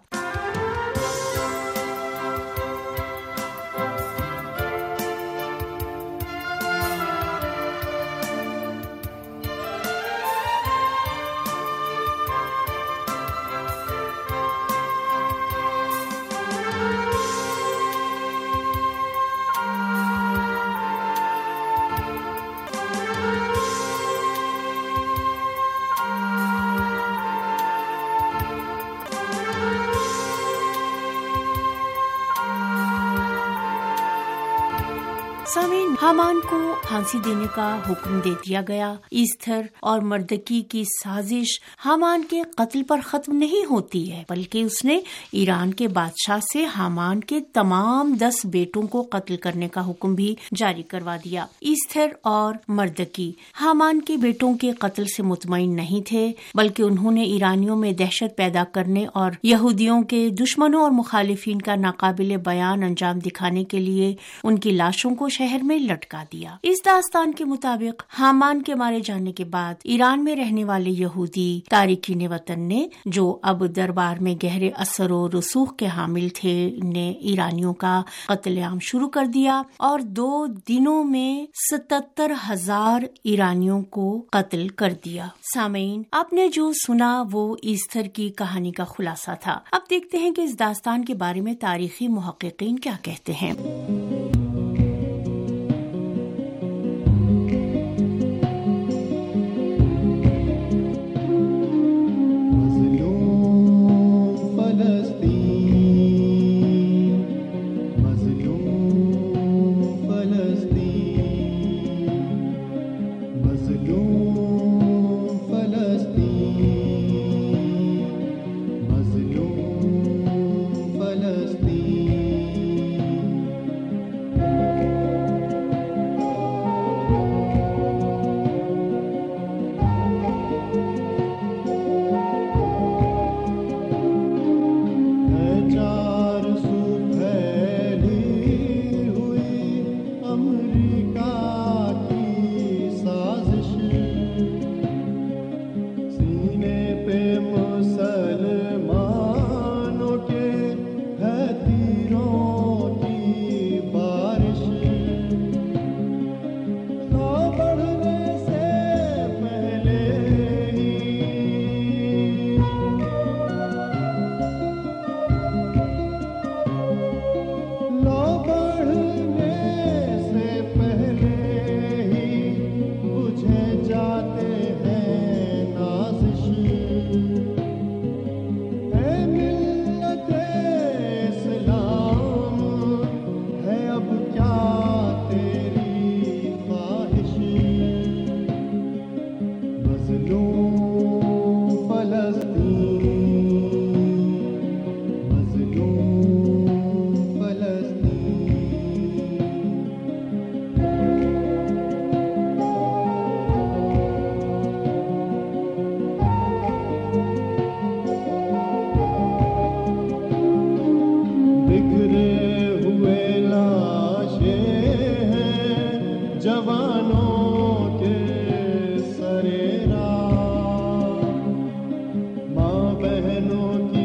سامعین، حامان کو پھانسی دینے کا حکم دے دیا گیا۔ ایستھر اور مردکی کی سازش حامان کے قتل پر ختم نہیں ہوتی ہے، بلکہ اس نے ایران کے بادشاہ سے حامان کے تمام دس بیٹوں کو قتل کرنے کا حکم بھی جاری کروا دیا۔ ایستھر اور مردکی حامان کے بیٹوں کے قتل سے مطمئن نہیں تھے، بلکہ انہوں نے ایرانیوں میں دہشت پیدا کرنے اور یہودیوں کے دشمنوں اور مخالفین کا ناقابل بیان انجام دکھانے کے لیے ان کی لاشوں کو شہر میں لٹکا دیا۔ اس داستان کے مطابق حامان کے مارے جانے کے بعد ایران میں رہنے والے یہودی تارکین وطن نے، جو اب دربار میں گہرے اثر و رسوخ کے حامل تھے، نے ایرانیوں کا قتل عام شروع کر دیا اور دو دنوں میں ستتر ہزار ایرانیوں کو قتل کر دیا۔ سامعین، آپ نے جو سنا وہ ایستھر کی کہانی کا خلاصہ تھا۔ اب دیکھتے ہیں کہ اس داستان کے بارے میں تاریخی محققین کیا کہتے ہیں۔ مظلوم जाते हैं नाज़िश, है मिल्लत इस्लाम, है अब क्या तेरी ख्वाहिश। मज़लूम फ़लस्तीन, मज़लूम फ़लस्तीन। बिखरे हुए लाशें हैं जवानों के सरे राह, माँ बहनों की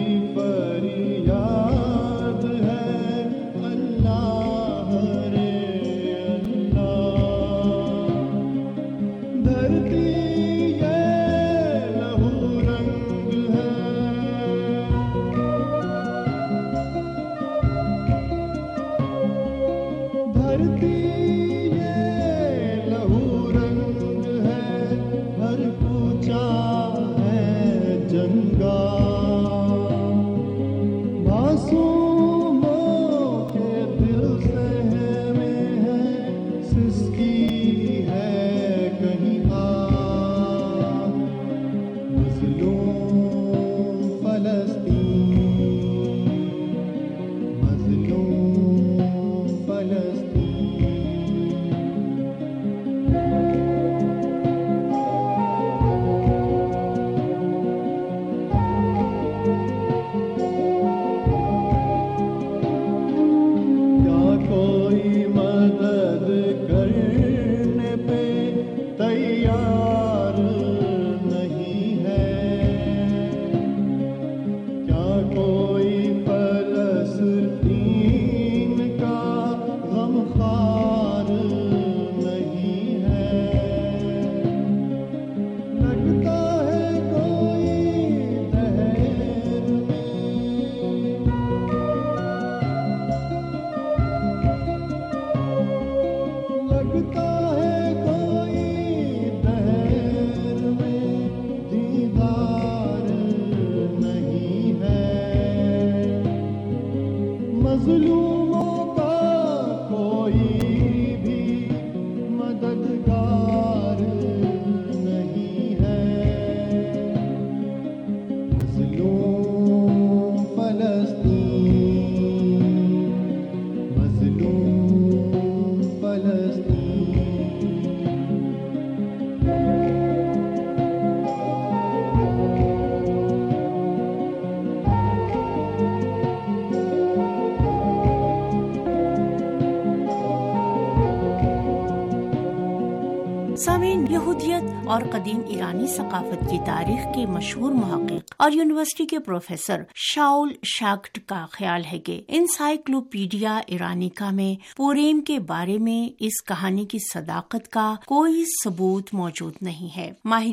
फरियाद है अल्लाह रे अल्लाह। धरती ये लहू रंग है, धरती ये लहू रंग है, हर कूचा है जंगा। मासूमों के दिल सहमे है, सिसकी है कहीं आह। मज़लूम फ़लस्तीन, मज़लूम फ़लस्तीन। क्या कोई मदद करने पे तैयार नहीं है? क्या कोई फ़लस्तीन का गमख़ार नहीं है? लगता है कोई दहर में, लगता है कोई दहर में दीदार नहीं है। मज़लूमों का कोई भी मददगार नहीं है। मज़लूम फ़लस्तीन, मज़लूम फ़लस्तीन। सामीन, यहूदियत और कदीम ईरानी सकाफत की तारीख के मशहूर मुहक्किक और यूनिवर्सिटी के प्रोफेसर शाउल शाक्ट का ख्याल है कि इंसाइक्लोपीडिया इरानिका में पुरीम के बारे में इस कहानी की सदाकत का कोई सबूत मौजूद नहीं है। माहिर